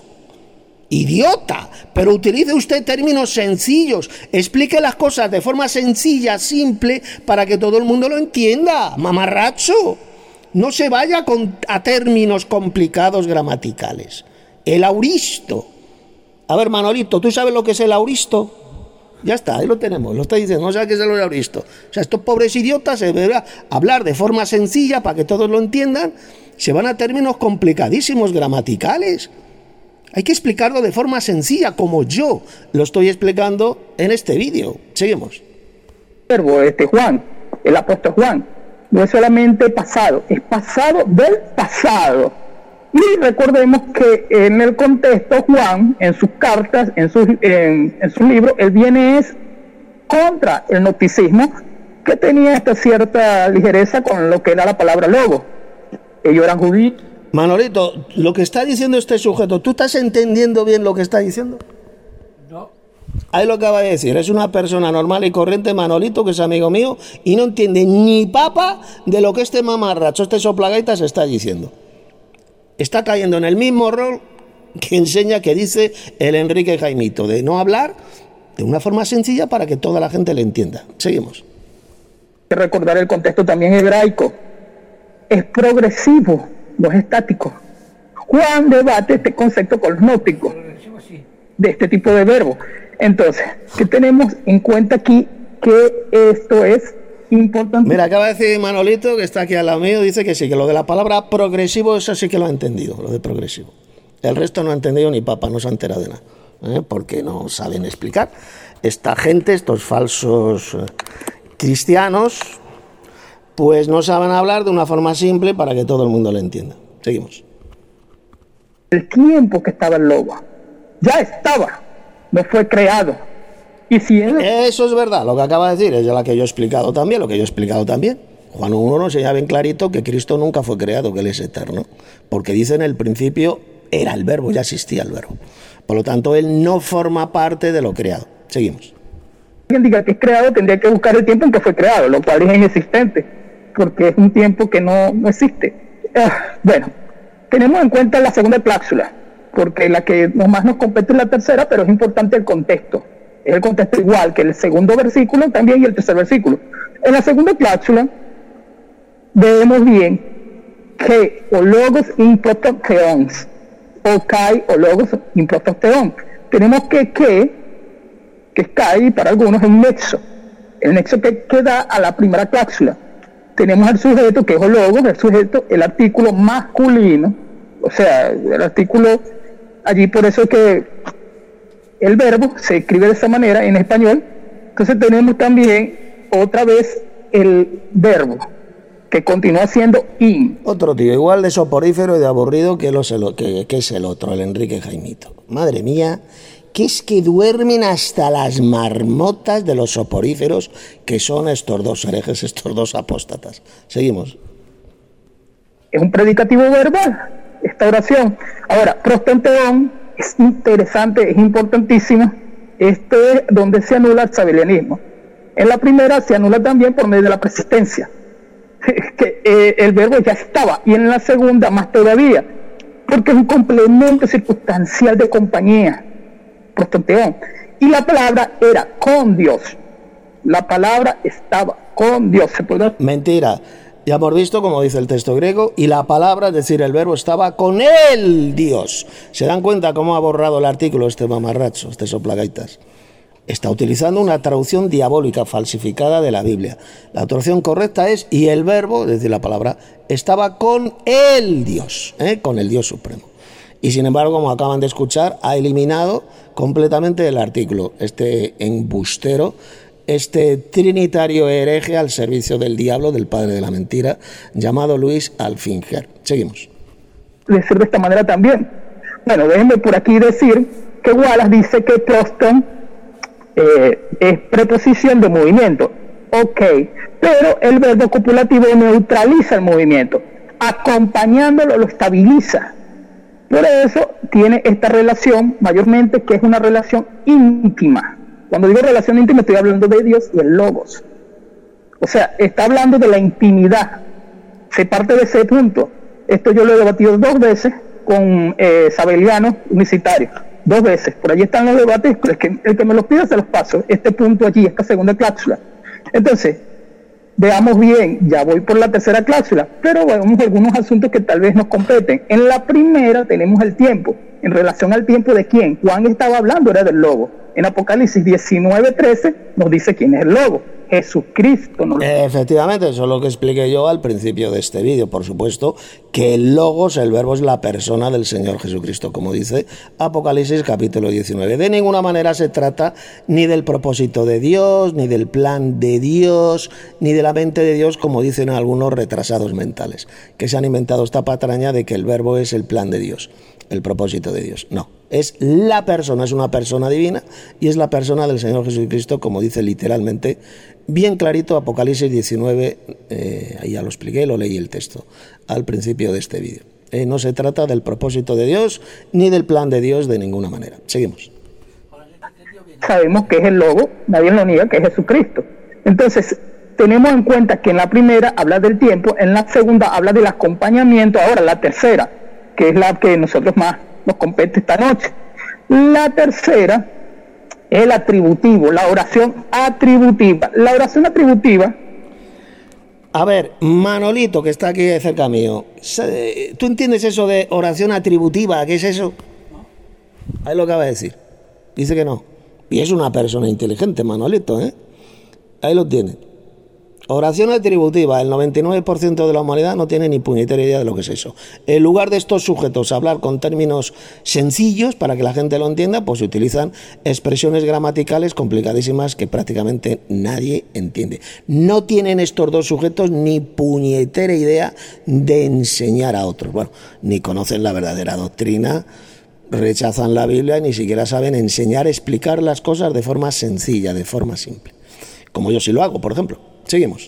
Speaker 1: Idiota, pero utilice usted términos sencillos, explique las cosas de forma sencilla, simple, para que todo el mundo lo entienda, mamarracho. No se vaya con, a términos complicados gramaticales. El auristo. A ver, Manolito, ¿tú sabes lo que es el auristo? Ya está, ahí lo tenemos, lo está diciendo, no sabe qué es el auristo. O sea, estos pobres idiotas se deberá hablar de forma sencilla para que todos lo entiendan, se van a términos complicadísimos gramaticales. Hay que explicarlo de forma sencilla, como yo lo estoy explicando en este vídeo. Seguimos.
Speaker 3: Verbo, este Juan, el apóstol Juan, no es solamente pasado, es pasado del pasado. Y recordemos que en el contexto Juan, en sus cartas, en sus, en, en sus libros, él viene es contra el gnosticismo, que tenía esta cierta ligereza con lo que era la palabra logo. Ellos eran judíos.
Speaker 1: Manolito, lo que está diciendo este sujeto, ¿tú estás entendiendo bien lo que está diciendo?
Speaker 5: No.
Speaker 1: Ahí lo acaba de decir, es una persona normal y corriente, Manolito, que es amigo mío, y no entiende ni papa de lo que este mamarracho, este soplagaitas está diciendo. Está cayendo en el mismo rol que enseña, que dice el Enrique Jaimito, de no hablar de una forma sencilla para que toda la gente le entienda. Seguimos.
Speaker 3: Hay que recordar el contexto también hebraico. Es progresivo, no es estático. Juan debate este concepto con los gnósticos de este tipo de verbo. Entonces, ¿qué tenemos en cuenta aquí? Que esto es importante.
Speaker 1: Mira, acaba de decir Manolito, que está aquí al lado mío, dice que sí, que lo de la palabra progresivo, eso sí que lo ha entendido, lo de progresivo. El resto no ha entendido ni papa, no se ha enterado de nada, ¿eh? Porque no saben explicar. Esta gente, estos falsos eh, cristianos, pues no saben hablar de una forma simple para que todo el mundo lo entienda. Seguimos.
Speaker 3: El tiempo que estaba el logo, ya estaba, no fue creado. Y si él...
Speaker 1: Eso es verdad, lo que acaba de decir, es la que yo he explicado también, lo que yo he explicado también. Juan uno nos enseña bien clarito que Cristo nunca fue creado, que Él es eterno, porque dice en el principio era el verbo, ya existía el verbo. Por lo tanto, Él no forma parte de lo creado. Seguimos.
Speaker 3: Quien diga que es creado tendría que buscar el tiempo en que fue creado, lo cual es inexistente, porque es un tiempo que no, no existe. Uh, bueno, tenemos en cuenta la segunda cláusula, porque la que más nos compete es la tercera, pero es importante el contexto. Es el contexto igual que el segundo versículo también y el tercer versículo. En la segunda cláusula vemos bien que o logos imprototeons, o kai o logos imprototeon. Tenemos que que, que es kai para algunos es un nexo. El nexo que, que da a la primera cláusula. Tenemos el sujeto que es o logos, el sujeto, el artículo masculino, o sea, el artículo allí, por eso que el verbo se escribe de esa manera en español. Entonces tenemos también otra vez el verbo que continúa siendo in.
Speaker 1: Otro tío igual de soporífero y de aburrido que, los, que, que es el otro, el Enrique Jaimito. Madre mía, que es que duermen hasta las marmotas de los soporíferos que son estos dos herejes, estos dos apóstatas. Seguimos.
Speaker 3: Es un predicativo verbal esta oración. Ahora, prostanteón es interesante, es importantísimo. Esto es donde se anula el sabelianismo. En la primera se anula también por medio de la persistencia, que eh, el verbo ya estaba, y en la segunda más todavía, porque es un complemento circunstancial de compañía, prostanteón. Y la palabra era con Dios. La palabra estaba con Dios. ¿Se puede?
Speaker 1: Mentira. Ya hemos visto, como dice el texto griego, y la palabra, es decir, el verbo, estaba con el Dios. ¿Se dan cuenta cómo ha borrado el artículo este mamarracho, este soplagaitas? Está utilizando una traducción diabólica, falsificada de la Biblia. La traducción correcta es, y el verbo, es decir, la palabra, estaba con el Dios, ¿eh? Con el Dios supremo. Y sin embargo, como acaban de escuchar, ha eliminado completamente el artículo, este embustero, este trinitario hereje al servicio del diablo, del padre de la mentira, llamado Luis Alfinger. Seguimos.
Speaker 3: Decir de esta manera también. Bueno, déjenme por aquí decir que Wallace dice que Proston eh, es preposición de movimiento. Ok, pero el verbo copulativo neutraliza el movimiento, acompañándolo lo estabiliza. Por eso tiene esta relación mayormente, que es una relación íntima. Cuando digo relación íntima estoy hablando de Dios y el Logos. O sea, está hablando de la intimidad. Se parte de ese punto. Esto yo lo he debatido dos veces con eh, Sabeliano Unicitario. Dos veces. Por allí están los debates. El que, el que me los pida se los paso. Este punto allí, esta segunda cláusula. Entonces, veamos bien, ya voy por la tercera cláusula, pero veamos algunos asuntos que tal vez nos competen. En la primera tenemos el tiempo. ¿En relación al tiempo de quién? Juan estaba hablando, era del Logo. En Apocalipsis diecinueve trece nos dice quién es el Logo. Jesucristo. ¿No?
Speaker 1: Efectivamente, eso es lo que expliqué yo al principio de este vídeo. Por supuesto que el Logos, el verbo, es la persona del Señor Jesucristo, como dice Apocalipsis capítulo diecinueve. De ninguna manera se trata ni del propósito de Dios, ni del plan de Dios, ni de la mente de Dios, como dicen algunos retrasados mentales, que se han inventado esta patraña de que el verbo es el plan de Dios, el propósito de Dios. No, es la persona, es una persona divina y es la persona del Señor Jesucristo, como dice literalmente, bien clarito Apocalipsis diecinueve, eh, ahí ya lo expliqué, lo leí el texto al principio de este vídeo. Eh, no se trata del propósito de Dios ni del plan de Dios de ninguna manera. Seguimos.
Speaker 3: Sabemos que es el Logo, nadie lo niega, que es Jesucristo. Entonces, tenemos en cuenta que en la primera habla del tiempo, en la segunda habla del acompañamiento, ahora la tercera, que es la que nosotros más nos compete esta noche. La tercera es el atributivo, la oración atributiva. La oración atributiva...
Speaker 1: A ver, Manolito, que está aquí cerca mío, ¿tú entiendes eso de oración atributiva? ¿Qué es eso? Ahí lo acaba de decir. Dice que no. Y es una persona inteligente, Manolito, ¿eh? Ahí lo tiene. Oración atributiva, el noventa y nueve por ciento de la humanidad no tiene ni puñetera idea de lo que es eso. En lugar de estos sujetos hablar con términos sencillos para que la gente lo entienda, pues se utilizan expresiones gramaticales complicadísimas que prácticamente nadie entiende. No tienen estos dos sujetos ni puñetera idea de enseñar a otros. Bueno, ni conocen la verdadera doctrina, rechazan la Biblia y ni siquiera saben enseñar, explicar las cosas de forma sencilla, de forma simple. Como yo sí lo hago, por ejemplo. Seguimos.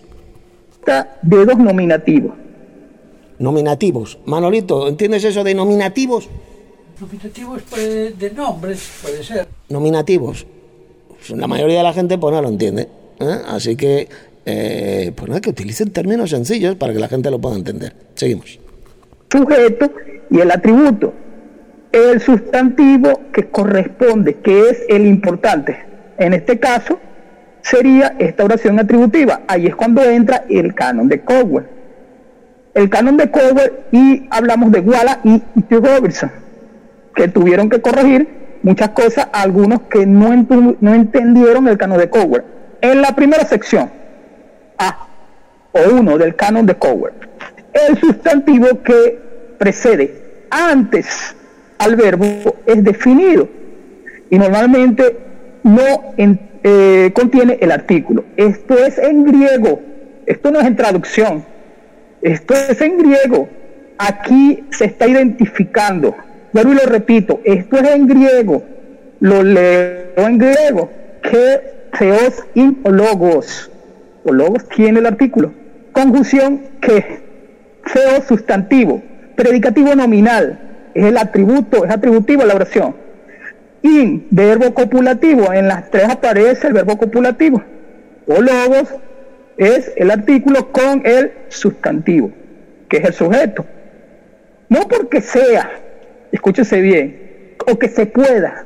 Speaker 3: De dos nominativos.
Speaker 1: Nominativos. Manolito, ¿entiendes eso de nominativos?
Speaker 5: Nominativos puede, de nombres, puede ser.
Speaker 1: Nominativos. La mayoría de la gente pues no lo entiende, ¿eh? Así que, eh, pues nada, que utilicen términos sencillos para que la gente lo pueda entender. Seguimos.
Speaker 3: Sujeto y el atributo. El sustantivo que corresponde, que es el importante. En este caso, sería esta oración atributiva. Ahí es cuando entra el canon de Cowell. El canon de Cowell, y hablamos de Wallace y Hugh Robertson, que tuvieron que corregir muchas cosas a algunos que no, entu- no entendieron el canon de Cowell. En la primera sección, A o uno del canon de Cowell, el sustantivo que precede antes al verbo es definido y normalmente no en Eh, contiene el artículo. Esto es en griego, esto no es en traducción, esto es en griego. Aquí se está identificando, pero y lo repito, esto es en griego, lo leo en griego, que theos in o logos, o logos tiene el artículo, conjunción que, theos sustantivo, predicativo nominal, es el atributo, es atributivo a la oración. In, verbo copulativo, en las tres aparece el verbo copulativo. O logos es el artículo con el sustantivo, que es el sujeto. No porque sea, escúchese bien, o que se pueda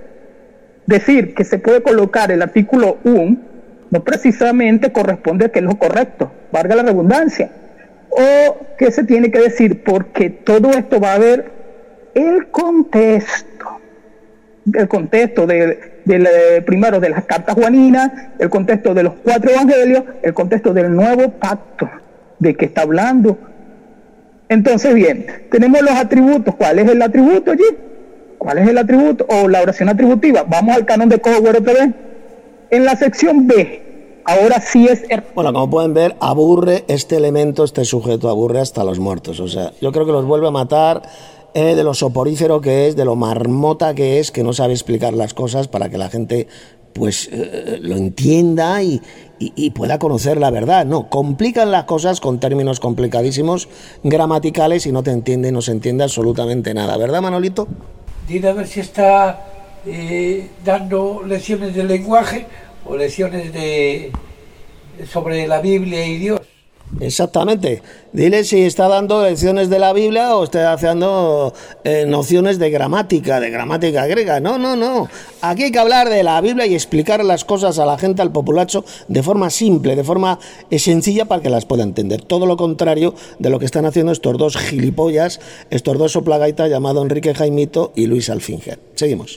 Speaker 3: decir que se puede colocar el artículo un, no precisamente corresponde a que es lo correcto, valga la redundancia. O que se tiene que decir porque todo esto va a ver el contexto. El contexto de, de, de, primero de las cartas juaninas, el contexto de los cuatro evangelios, el contexto del nuevo pacto, de que está hablando. Entonces, bien, tenemos los atributos. ¿Cuál es el atributo allí? ¿Cuál es el atributo? O la oración atributiva. Vamos al canon de Cowell otra vez. En la sección B, ahora sí es...
Speaker 1: Bueno, como pueden ver, aburre este elemento, este sujeto aburre hasta los muertos. O sea, yo creo que los vuelve a matar eh, de lo soporífero que es, de lo marmota que es, que no sabe explicar las cosas para que la gente pues eh, lo entienda y, y, y pueda conocer la verdad. No, complican las cosas con términos complicadísimos, gramaticales, y no te entiende, no se entiende absolutamente nada. ¿Verdad, Manolito?
Speaker 5: Dile a ver si está eh, dando lecciones de lenguaje o lecciones de sobre la Biblia y Dios.
Speaker 1: Exactamente. Dile si está dando lecciones de la Biblia o está haciendo eh, nociones de gramática, de gramática griega. No, no, no. Aquí hay que hablar de la Biblia y explicar las cosas a la gente, al populacho, de forma simple, de forma eh, sencilla, para que las pueda entender. Todo lo contrario de lo que están haciendo estos dos gilipollas, estos dos soplagaitas llamados Enrique Jaimito y Luis Alfinger. Seguimos.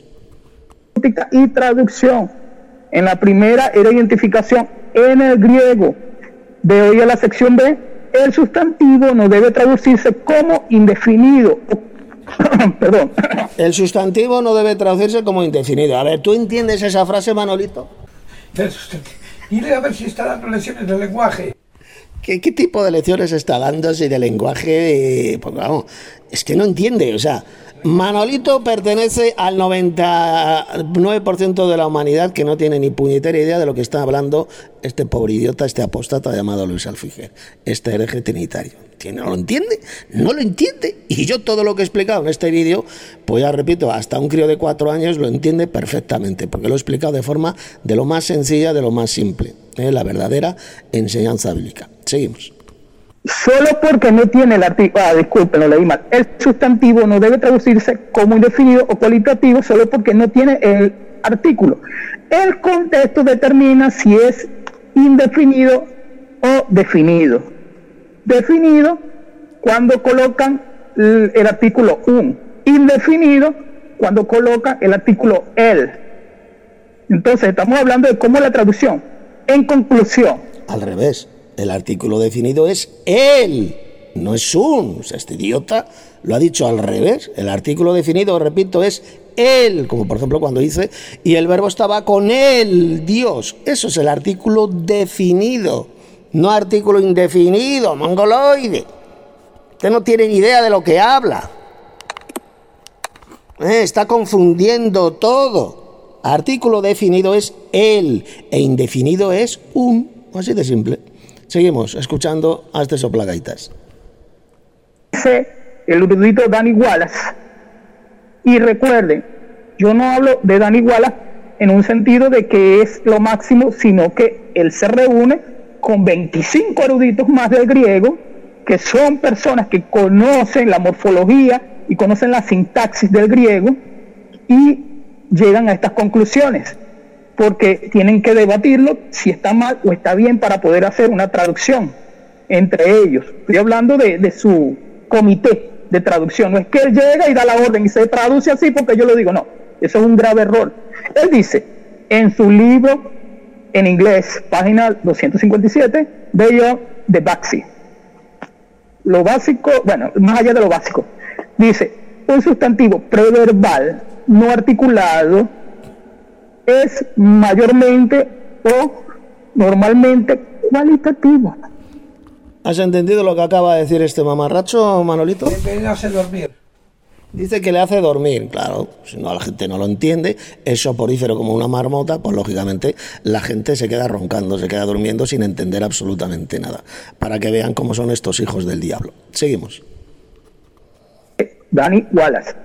Speaker 3: Y traducción. En la primera era identificación en el griego. De hoy a la sección B, el sustantivo no debe traducirse como indefinido. Perdón.
Speaker 1: El sustantivo no debe traducirse como indefinido. A ver, ¿tú entiendes esa frase, Manolito?
Speaker 5: El sustantivo. Dile a ver si está dando lecciones de lenguaje.
Speaker 1: ¿Qué, qué tipo de lecciones está dando si de lenguaje? Pues vamos, es que no entiende, o sea... Manolito pertenece al noventa y nueve por ciento de la humanidad que no tiene ni puñetera idea de lo que está hablando este pobre idiota, este apóstata llamado Luis Alfinger, este hereje trinitario. ¿No lo entiende? No lo entiende. Y yo todo lo que he explicado en este vídeo, pues ya repito, hasta un crío de cuatro años lo entiende perfectamente, porque lo he explicado de forma de lo más sencilla, de lo más simple, ¿eh? La verdadera enseñanza bíblica. Seguimos.
Speaker 3: Solo porque no tiene el artículo, ah, disculpen, lo leí mal, el sustantivo no debe traducirse como indefinido o cualitativo solo porque no tiene el artículo. El contexto determina si es indefinido o definido. Definido cuando colocan el, el artículo un, indefinido cuando colocan el artículo el. Entonces estamos hablando de cómo es la traducción. En conclusión.
Speaker 1: Al revés. El artículo definido es él, no es un. O sea, este idiota lo ha dicho al revés. El artículo definido, repito, es él, como por ejemplo cuando dice, y el verbo estaba con él, Dios. Eso es el artículo definido, no artículo indefinido, mongoloide. Usted no tiene ni idea de lo que habla. Eh, está confundiendo todo. Artículo definido es él, e indefinido es un. Así de simple. Seguimos escuchando a este soplagaitas.
Speaker 3: Dice el erudito Danny Wallace, y recuerden, yo no hablo de Danny Wallace en un sentido de que es lo máximo, sino que él se reúne con veinticinco eruditos más del griego, que son personas que conocen la morfología y conocen la sintaxis del griego, y llegan a estas conclusiones, porque tienen que debatirlo si está mal o está bien para poder hacer una traducción entre ellos. Estoy hablando de, de su comité de traducción. No es que él llega y da la orden y se traduce así porque yo lo digo, no. Eso es un grave error. Él dice en su libro en inglés, página doscientos cincuenta y siete, Beyond the Basics. Lo básico, bueno, más allá de lo básico, dice, un sustantivo preverbal no articulado es mayormente o normalmente cualitativo.
Speaker 1: ¿Has entendido lo que acaba de decir este mamarracho, Manolito?
Speaker 5: Que le hace dormir.
Speaker 1: Dice que le hace dormir, claro. Si no, la gente no lo entiende, es soporífero como una marmota, pues lógicamente la gente se queda roncando, se queda durmiendo sin entender absolutamente nada. Para que vean cómo son estos hijos del diablo. Seguimos.
Speaker 3: Danny Wallace.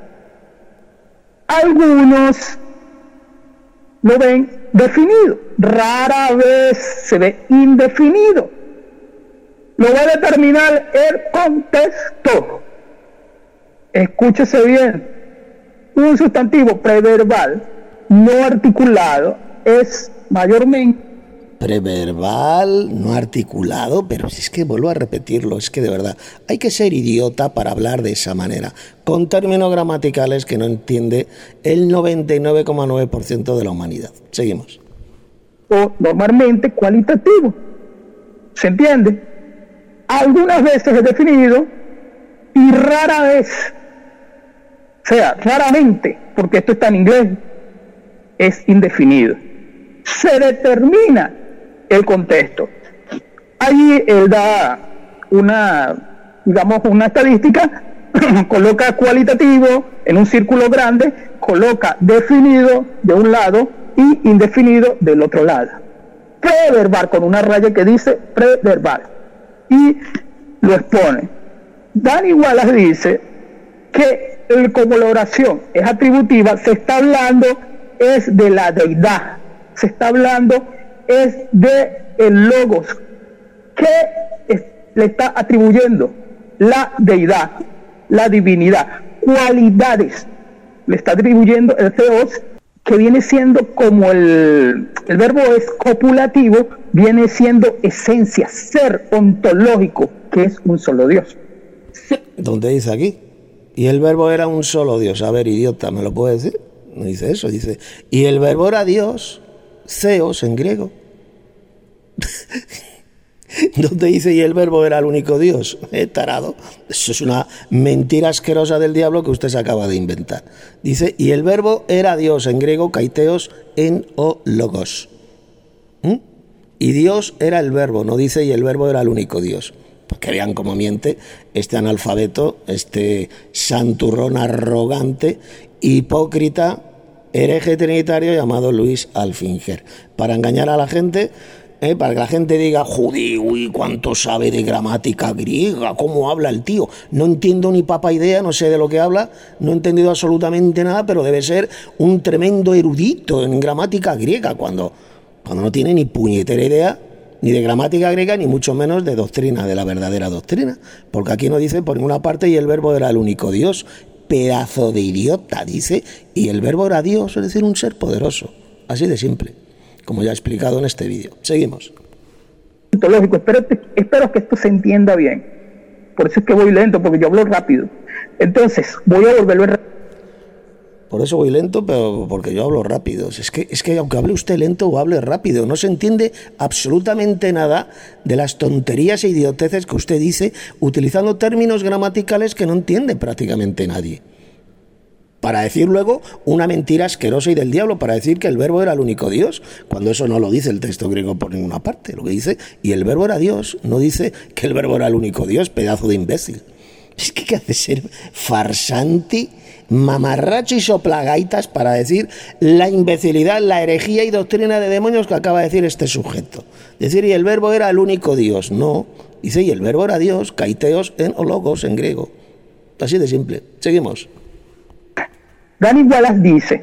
Speaker 3: Algunos lo ven definido, rara vez se ve indefinido. Lo va a determinar el contexto. Escúchese bien. Un sustantivo preverbal no articulado es mayormente...
Speaker 1: Preverbal no articulado, pero si es que vuelvo a repetirlo, es que de verdad hay que ser idiota para hablar de esa manera, con términos gramaticales que no entiende el noventa y nueve coma nueve por ciento de la humanidad. Seguimos.
Speaker 3: O normalmente cualitativo. ¿Se entiende? Algunas veces es definido y rara vez, o sea, raramente, porque esto está en inglés, es indefinido. Se determina el contexto. Ahí él da una, digamos, una estadística, coloca cualitativo en un círculo grande, coloca definido de un lado y indefinido del otro lado. Preverbal, con una raya que dice preverbal, y lo expone. Danny Wallace dice que el, como la oración es atributiva, se está hablando es de la deidad, se está hablando es de el logos que es, le está atribuyendo la deidad, la divinidad, cualidades, le está atribuyendo el theos, que viene siendo como el, el verbo es copulativo, viene siendo esencia, ser ontológico, que es un solo Dios.
Speaker 1: ¿Dónde dice aquí? Y el verbo era un solo Dios. A ver, idiota, ¿me lo puede decir? No dice eso, dice. Y el verbo era Dios, theos en griego. ¿Dónde dice y el verbo era el único Dios? ¿Eh, tarado? Eso es una mentira asquerosa del diablo que usted se acaba de inventar. Dice, y el verbo era Dios en griego, kaiteos en o logos. ¿Mm? Y Dios era el verbo, no dice y el verbo era el único Dios. Pues que vean cómo miente este analfabeto, este santurrón arrogante, hipócrita, hereje trinitario llamado Luis Alfinger. Para engañar a la gente... Eh, para que la gente diga, joder, uy, cuánto sabe de gramática griega, cómo habla el tío. No entiendo ni papa idea, no sé de lo que habla, no he entendido absolutamente nada, pero debe ser un tremendo erudito en gramática griega, cuando, cuando no tiene ni puñetera idea ni de gramática griega, ni mucho menos de doctrina, de la verdadera doctrina. Porque aquí no dice por ninguna parte y el verbo era el único Dios. Pedazo de idiota, dice, y el verbo era Dios, es decir, un ser poderoso. Así de simple, como ya he explicado en este vídeo. Seguimos.
Speaker 3: Ontológico, espero, espero que esto se entienda bien. Por eso es que voy lento, porque yo hablo rápido. Entonces, voy a volverlo a...
Speaker 1: Por eso voy lento, pero porque yo hablo rápido. Es que, es que aunque hable usted lento o hable rápido, no se entiende absolutamente nada de las tonterías e idioteces que usted dice, utilizando términos gramaticales que no entiende prácticamente nadie. Para decir luego una mentira asquerosa y del diablo, para decir que el verbo era el único Dios, cuando eso no lo dice el texto griego por ninguna parte. Lo que dice, y el verbo era Dios, no dice que el verbo era el único Dios, pedazo de imbécil. Es que ¿qué hace ser farsante, mamarracho y soplagaitas para decir la imbecilidad, la herejía y doctrina de demonios que acaba de decir este sujeto? Decir, y el verbo era el único Dios. No, dice, y el verbo era Dios, kaiteos en o logos en griego. Así de simple. Seguimos.
Speaker 3: Danny Wallace dice,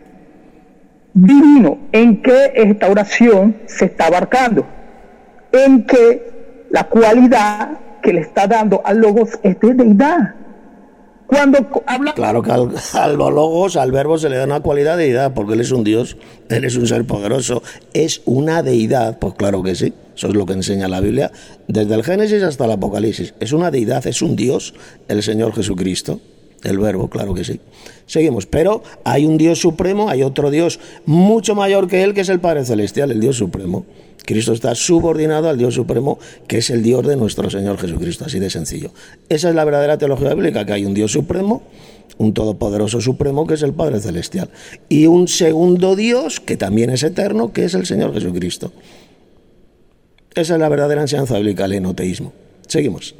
Speaker 3: divino, ¿en qué esta oración se está abarcando? En que la cualidad que le está dando al logos es de deidad. Cuando habla...
Speaker 1: Claro que al, al logos, al verbo se le da una cualidad de deidad, porque él es un Dios, él es un ser poderoso, es una deidad. Pues claro que sí, eso es lo que enseña la Biblia, desde el Génesis hasta el Apocalipsis. Es una deidad, es un Dios, el Señor Jesucristo. El verbo, claro que sí. Seguimos, pero hay un Dios supremo, hay otro Dios mucho mayor que él, que es el Padre Celestial, el Dios supremo. Cristo está subordinado al Dios supremo, que es el Dios de nuestro Señor Jesucristo, así de sencillo. Esa es la verdadera teología bíblica, que hay un Dios supremo, un todopoderoso supremo, que es el Padre Celestial, y un segundo Dios, que también es eterno, que es el Señor Jesucristo. Esa es la verdadera enseñanza bíblica, el enoteísmo. Seguimos.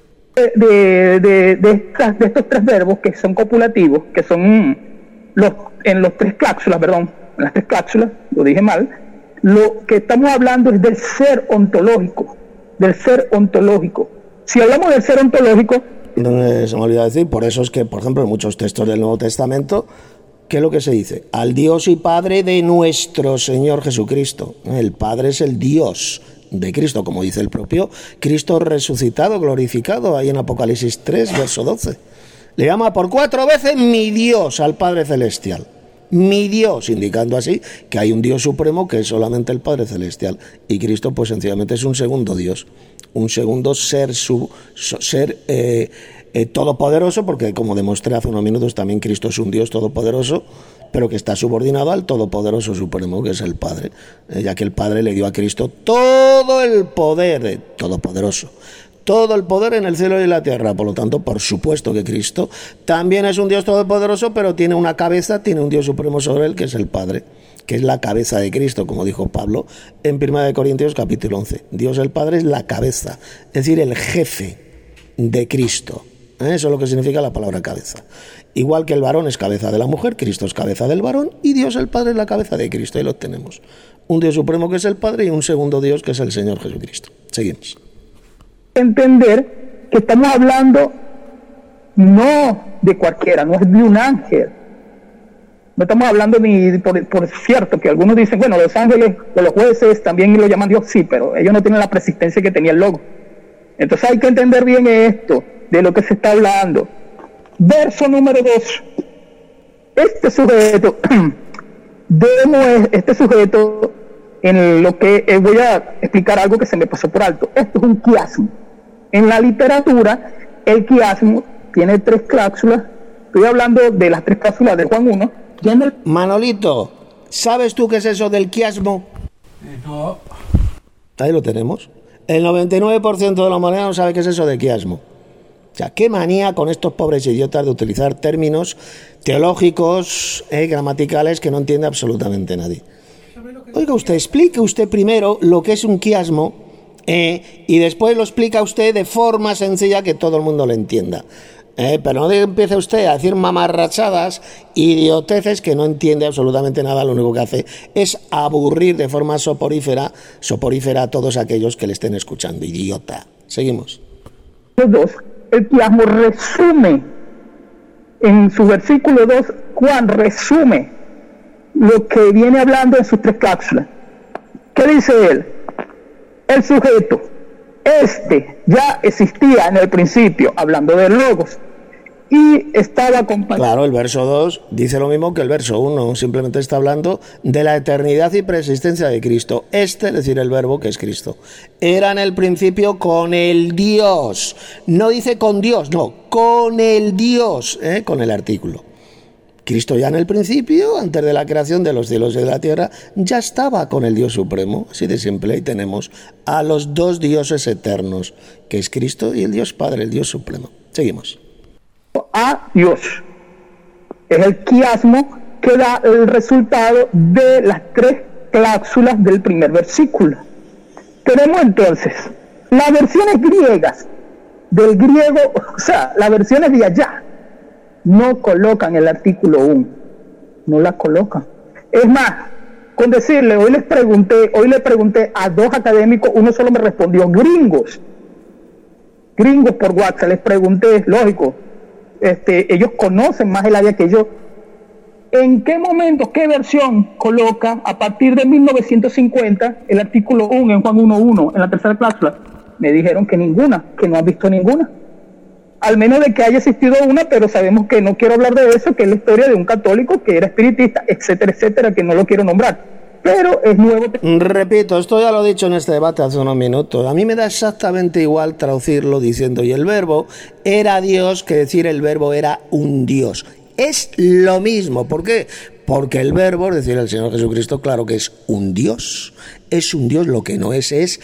Speaker 3: De, de, de, estas, de estos tres verbos que son copulativos, que son los, en los tres cláusulas, perdón, en las tres cláusulas, lo dije mal, lo que estamos hablando es del ser ontológico, del ser ontológico. Si hablamos del ser ontológico...
Speaker 1: Se me olvidó decir, por eso es que, por ejemplo, en muchos textos del Nuevo Testamento, ¿qué es lo que se dice? Al Dios y Padre de nuestro Señor Jesucristo. El Padre es el Dios de Cristo, como dice el propio Cristo resucitado, glorificado, ahí en Apocalipsis tres, verso doce. Le llama por cuatro veces mi Dios al Padre Celestial. Mi Dios, indicando así que hay un Dios supremo que es solamente el Padre Celestial. Y Cristo, pues sencillamente es un segundo Dios, un segundo ser, su, ser eh, eh, todopoderoso, porque como demostré hace unos minutos, también Cristo es un Dios todopoderoso, pero que está subordinado al Todopoderoso Supremo, que es el Padre, eh, ya que el Padre le dio a Cristo todo el poder eh, todopoderoso, todo el poder en el cielo y en la tierra. Por lo tanto, por supuesto que Cristo también es un Dios todopoderoso, pero tiene una cabeza, tiene un Dios supremo sobre él, que es el Padre. que es la cabeza de Cristo, como dijo Pablo en primera de Corintios capítulo once. Dios el Padre es la cabeza, es decir, el jefe de Cristo. ¿Eh? Eso es lo que significa la palabra cabeza. Igual que el varón es cabeza de la mujer, Cristo es cabeza del varón y Dios el Padre es la cabeza de Cristo. Ahí lo tenemos. Un Dios supremo que es el Padre y un segundo Dios que es el Señor Jesucristo. Seguimos.
Speaker 3: Entender que estamos hablando no de cualquiera, no es de un ángel. No estamos hablando ni, por, por cierto, que algunos dicen, bueno, los ángeles o los jueces también lo llaman Dios, sí, pero ellos no tienen la persistencia que tenía el logo. Entonces hay que entender bien esto, de lo que se está hablando. Verso número dos. Este sujeto, demo este sujeto, en lo que eh, voy a explicar algo que se me pasó por alto. Esto es un quiasmo. En la literatura, el quiasmo tiene tres cláusulas. Estoy hablando de las tres cláusulas de Juan uno. El...
Speaker 1: Manolito, ¿sabes tú qué es eso del quiasmo?
Speaker 5: Eh, no.
Speaker 1: Ahí lo tenemos. El noventa y nueve por ciento de la humanidad no sabe qué es eso de quiasmo. O sea, qué manía con estos pobres idiotas de utilizar términos teológicos, eh, gramaticales, que no entiende absolutamente nadie. Oiga usted, explique usted primero lo que es un quiasmo eh, y después lo explica usted de forma sencilla que todo el mundo lo entienda. Eh, pero no empiece usted a decir mamarrachadas, idioteces que no entiende absolutamente nada. Lo único que hace es aburrir de forma soporífera, soporífera a todos aquellos que le estén escuchando. Idiota. Seguimos.
Speaker 3: Dos, el quiasmo resume, en su versículo dos, Juan resume lo que viene hablando en sus tres cápsulas. ¿Qué dice él? El sujeto, este, ya existía en el principio, hablando de logos, y estaba acompañado.
Speaker 1: Claro, el verso dos dice lo mismo que el verso uno, simplemente está hablando de la eternidad y preexistencia de Cristo. Este, es decir, el verbo que es Cristo, era en el principio con el Dios. No dice con Dios, no, con el Dios, ¿eh? Con el artículo. Cristo ya en el principio, antes de la creación de los cielos y de la tierra, ya estaba con el Dios supremo, así de simple. Ahí tenemos a los dos dioses eternos, que es Cristo y el Dios Padre, el Dios supremo. Seguimos.
Speaker 3: A Dios. Es el quiasmo que da el resultado de las tres cláusulas del primer versículo. Tenemos entonces las versiones griegas del griego, o sea, las versiones de allá, no colocan el artículo un, no la colocan. Es más, con decirle, hoy les pregunté, hoy le pregunté a dos académicos, uno solo me respondió, gringos, gringos por WhatsApp, les pregunté, lógico, este, ellos conocen más el área que yo. ¿En qué momento, qué versión coloca a partir de mil novecientos cincuenta el artículo uno en Juan uno uno, en la tercera cláusula? Me dijeron que ninguna, que no han visto ninguna. Al menos de que haya existido una, pero sabemos que no quiero hablar de eso, que es la historia de un católico que era espiritista, etcétera, etcétera, que no lo quiero nombrar. Pero es nuevo.
Speaker 1: Repito, esto ya lo he dicho en este debate hace unos minutos. A mí me da exactamente igual traducirlo diciendo y el verbo era Dios que decir el verbo era un Dios. Es lo mismo. ¿Por qué? Porque el verbo, es decir, el Señor Jesucristo, claro que es un Dios. Es un Dios, lo que no es es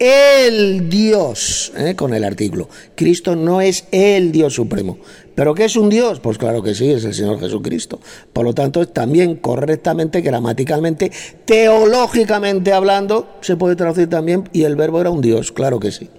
Speaker 1: el Dios, ¿eh? Con el artículo. Cristo no es el Dios supremo. ¿Pero qué es un Dios? Pues claro que sí, es el Señor Jesucristo. Por lo tanto, también correctamente, gramaticalmente, teológicamente hablando, se puede traducir también, y el verbo era un Dios, claro que sí.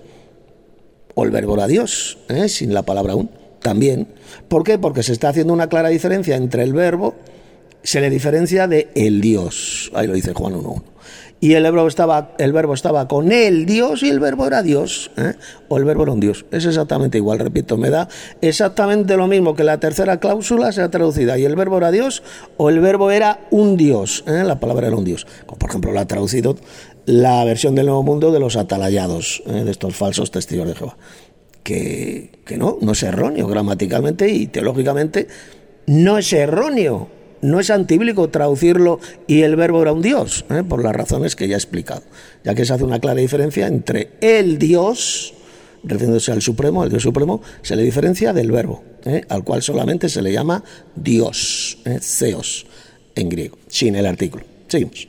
Speaker 1: O el verbo era Dios, ¿eh? Sin la palabra un, también. ¿Por qué? Porque se está haciendo una clara diferencia entre el verbo, se le diferencia de el Dios. Ahí lo dice Juan uno uno. Y el verbo estaba, el verbo estaba con el Dios y el verbo era Dios, ¿eh? O el verbo era un Dios. Es exactamente igual, repito, me da exactamente lo mismo que la tercera cláusula sea traducida y el verbo era Dios o el verbo era un Dios, ¿eh? La palabra era un Dios. Como por ejemplo la ha traducido la versión del Nuevo Mundo de los atalayados, ¿eh? De estos falsos testigos de Jehová. Que, que no, no es erróneo gramaticalmente y teológicamente, no es erróneo. No es antibíblico traducirlo y el verbo era un Dios, ¿eh? Por las razones que ya he explicado, ya que se hace una clara diferencia entre el Dios, refiriéndose al Supremo, el Dios Supremo, se le diferencia del verbo, ¿eh? Al cual solamente se le llama Dios, ¿eh? Theos en griego, sin el artículo. Seguimos.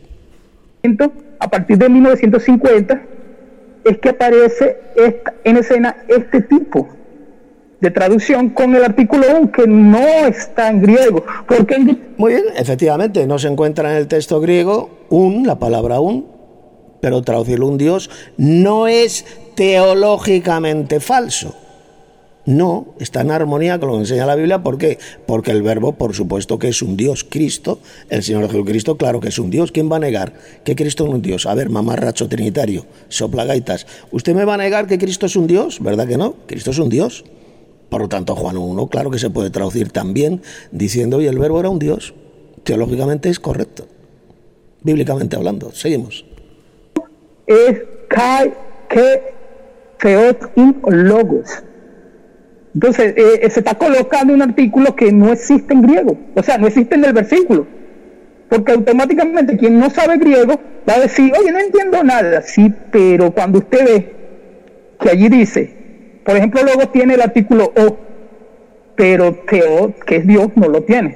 Speaker 3: A partir de mil novecientos cincuenta es que aparece esta, en escena este tipo de traducción con el artículo un, que no está en griego. Porque en...
Speaker 1: Muy bien, efectivamente, no se encuentra en el texto griego un, la palabra un, pero traducirlo un Dios no es teológicamente falso. No, está en armonía con lo que enseña la Biblia. ¿Por qué? Porque el verbo, por supuesto que es un Dios. Cristo, el Señor Jesucristo, claro que es un Dios. ¿Quién va a negar que Cristo es un Dios? A ver, mamarracho trinitario, soplagaitas. ¿Usted me va a negar que Cristo es un Dios? ¿Verdad que no? Cristo es un Dios. Por lo tanto, Juan uno, claro que se puede traducir también diciendo, y el verbo era un Dios. Teológicamente es correcto. Bíblicamente hablando. Seguimos.
Speaker 3: Es kai, que, feot, in, logos. Entonces, eh, se está colocando un artículo que no existe en griego, o sea, no existe en el versículo, porque automáticamente quien no sabe griego va a decir, oye, no entiendo nada, sí, pero cuando usted ve que allí dice, por ejemplo, luego tiene el artículo o, pero teo, que es Dios, no lo tiene,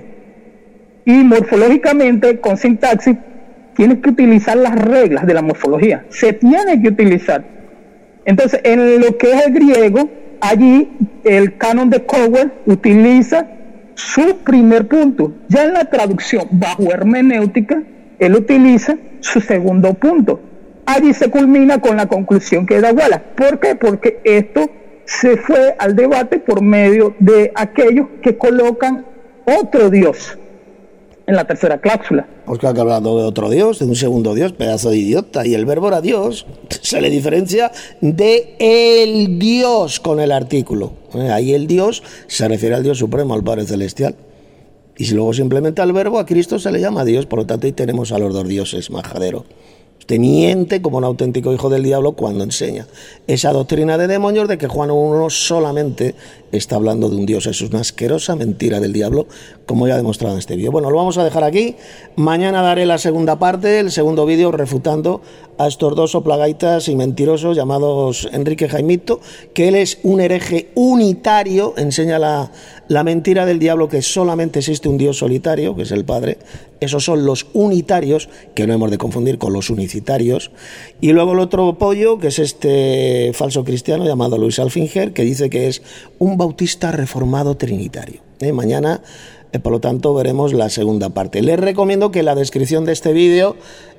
Speaker 3: y morfológicamente, con sintaxis, tienes que utilizar las reglas de la morfología, se tiene que utilizar. Entonces, en lo que es el griego, allí el canon de Cowell utiliza su primer punto. Ya en la traducción bajo hermenéutica, él utiliza su segundo punto. Allí se culmina con la conclusión que da Wallace. ¿Por qué? Porque esto se fue al debate por medio de aquellos que colocan otro Dios en la tercera cláusula.
Speaker 1: Pues claro que hablando de otro Dios, de un segundo Dios, pedazo de idiota. Y el verbo era Dios. Se le diferencia de el Dios con el artículo. Ahí el Dios se refiere al Dios supremo, al Padre Celestial. Y si luego se implementa el verbo, a Cristo se le llama Dios. Por lo tanto, ahí tenemos a los dos dioses, majadero. Usted miente como un auténtico hijo del diablo cuando enseña esa doctrina de demonios de que Juan uno solamente está hablando de un Dios. Es una asquerosa mentira del diablo, como ya he demostrado en este vídeo. Bueno, lo vamos a dejar aquí. Mañana daré la segunda parte, el segundo vídeo refutando a estos dos soplagaitas y mentirosos llamados Enrique Jaimito, que él es un hereje unitario, enseña la, la mentira del diablo que solamente existe un Dios solitario, que es el Padre. Esos son los unitarios, que no hemos de confundir con los unicitarios. Y luego el otro pollo, que es este falso cristiano llamado Luis Alfinger, que dice que es un bautista reformado trinitario. ¿Eh? Mañana, eh, por lo tanto, veremos la segunda parte. Les recomiendo que en la descripción de este vídeo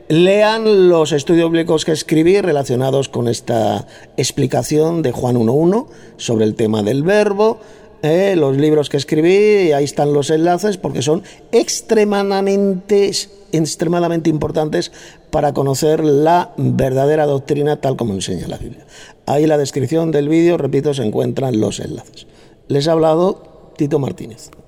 Speaker 1: lean los estudios bíblicos que escribí relacionados con esta explicación de Juan uno uno sobre el tema del verbo. Eh, los libros que escribí, ahí están los enlaces porque son extremadamente, extremadamente importantes para conocer la verdadera doctrina tal como enseña la Biblia. Ahí en la descripción del vídeo, repito, se encuentran los enlaces. Les ha hablado Tito Martínez.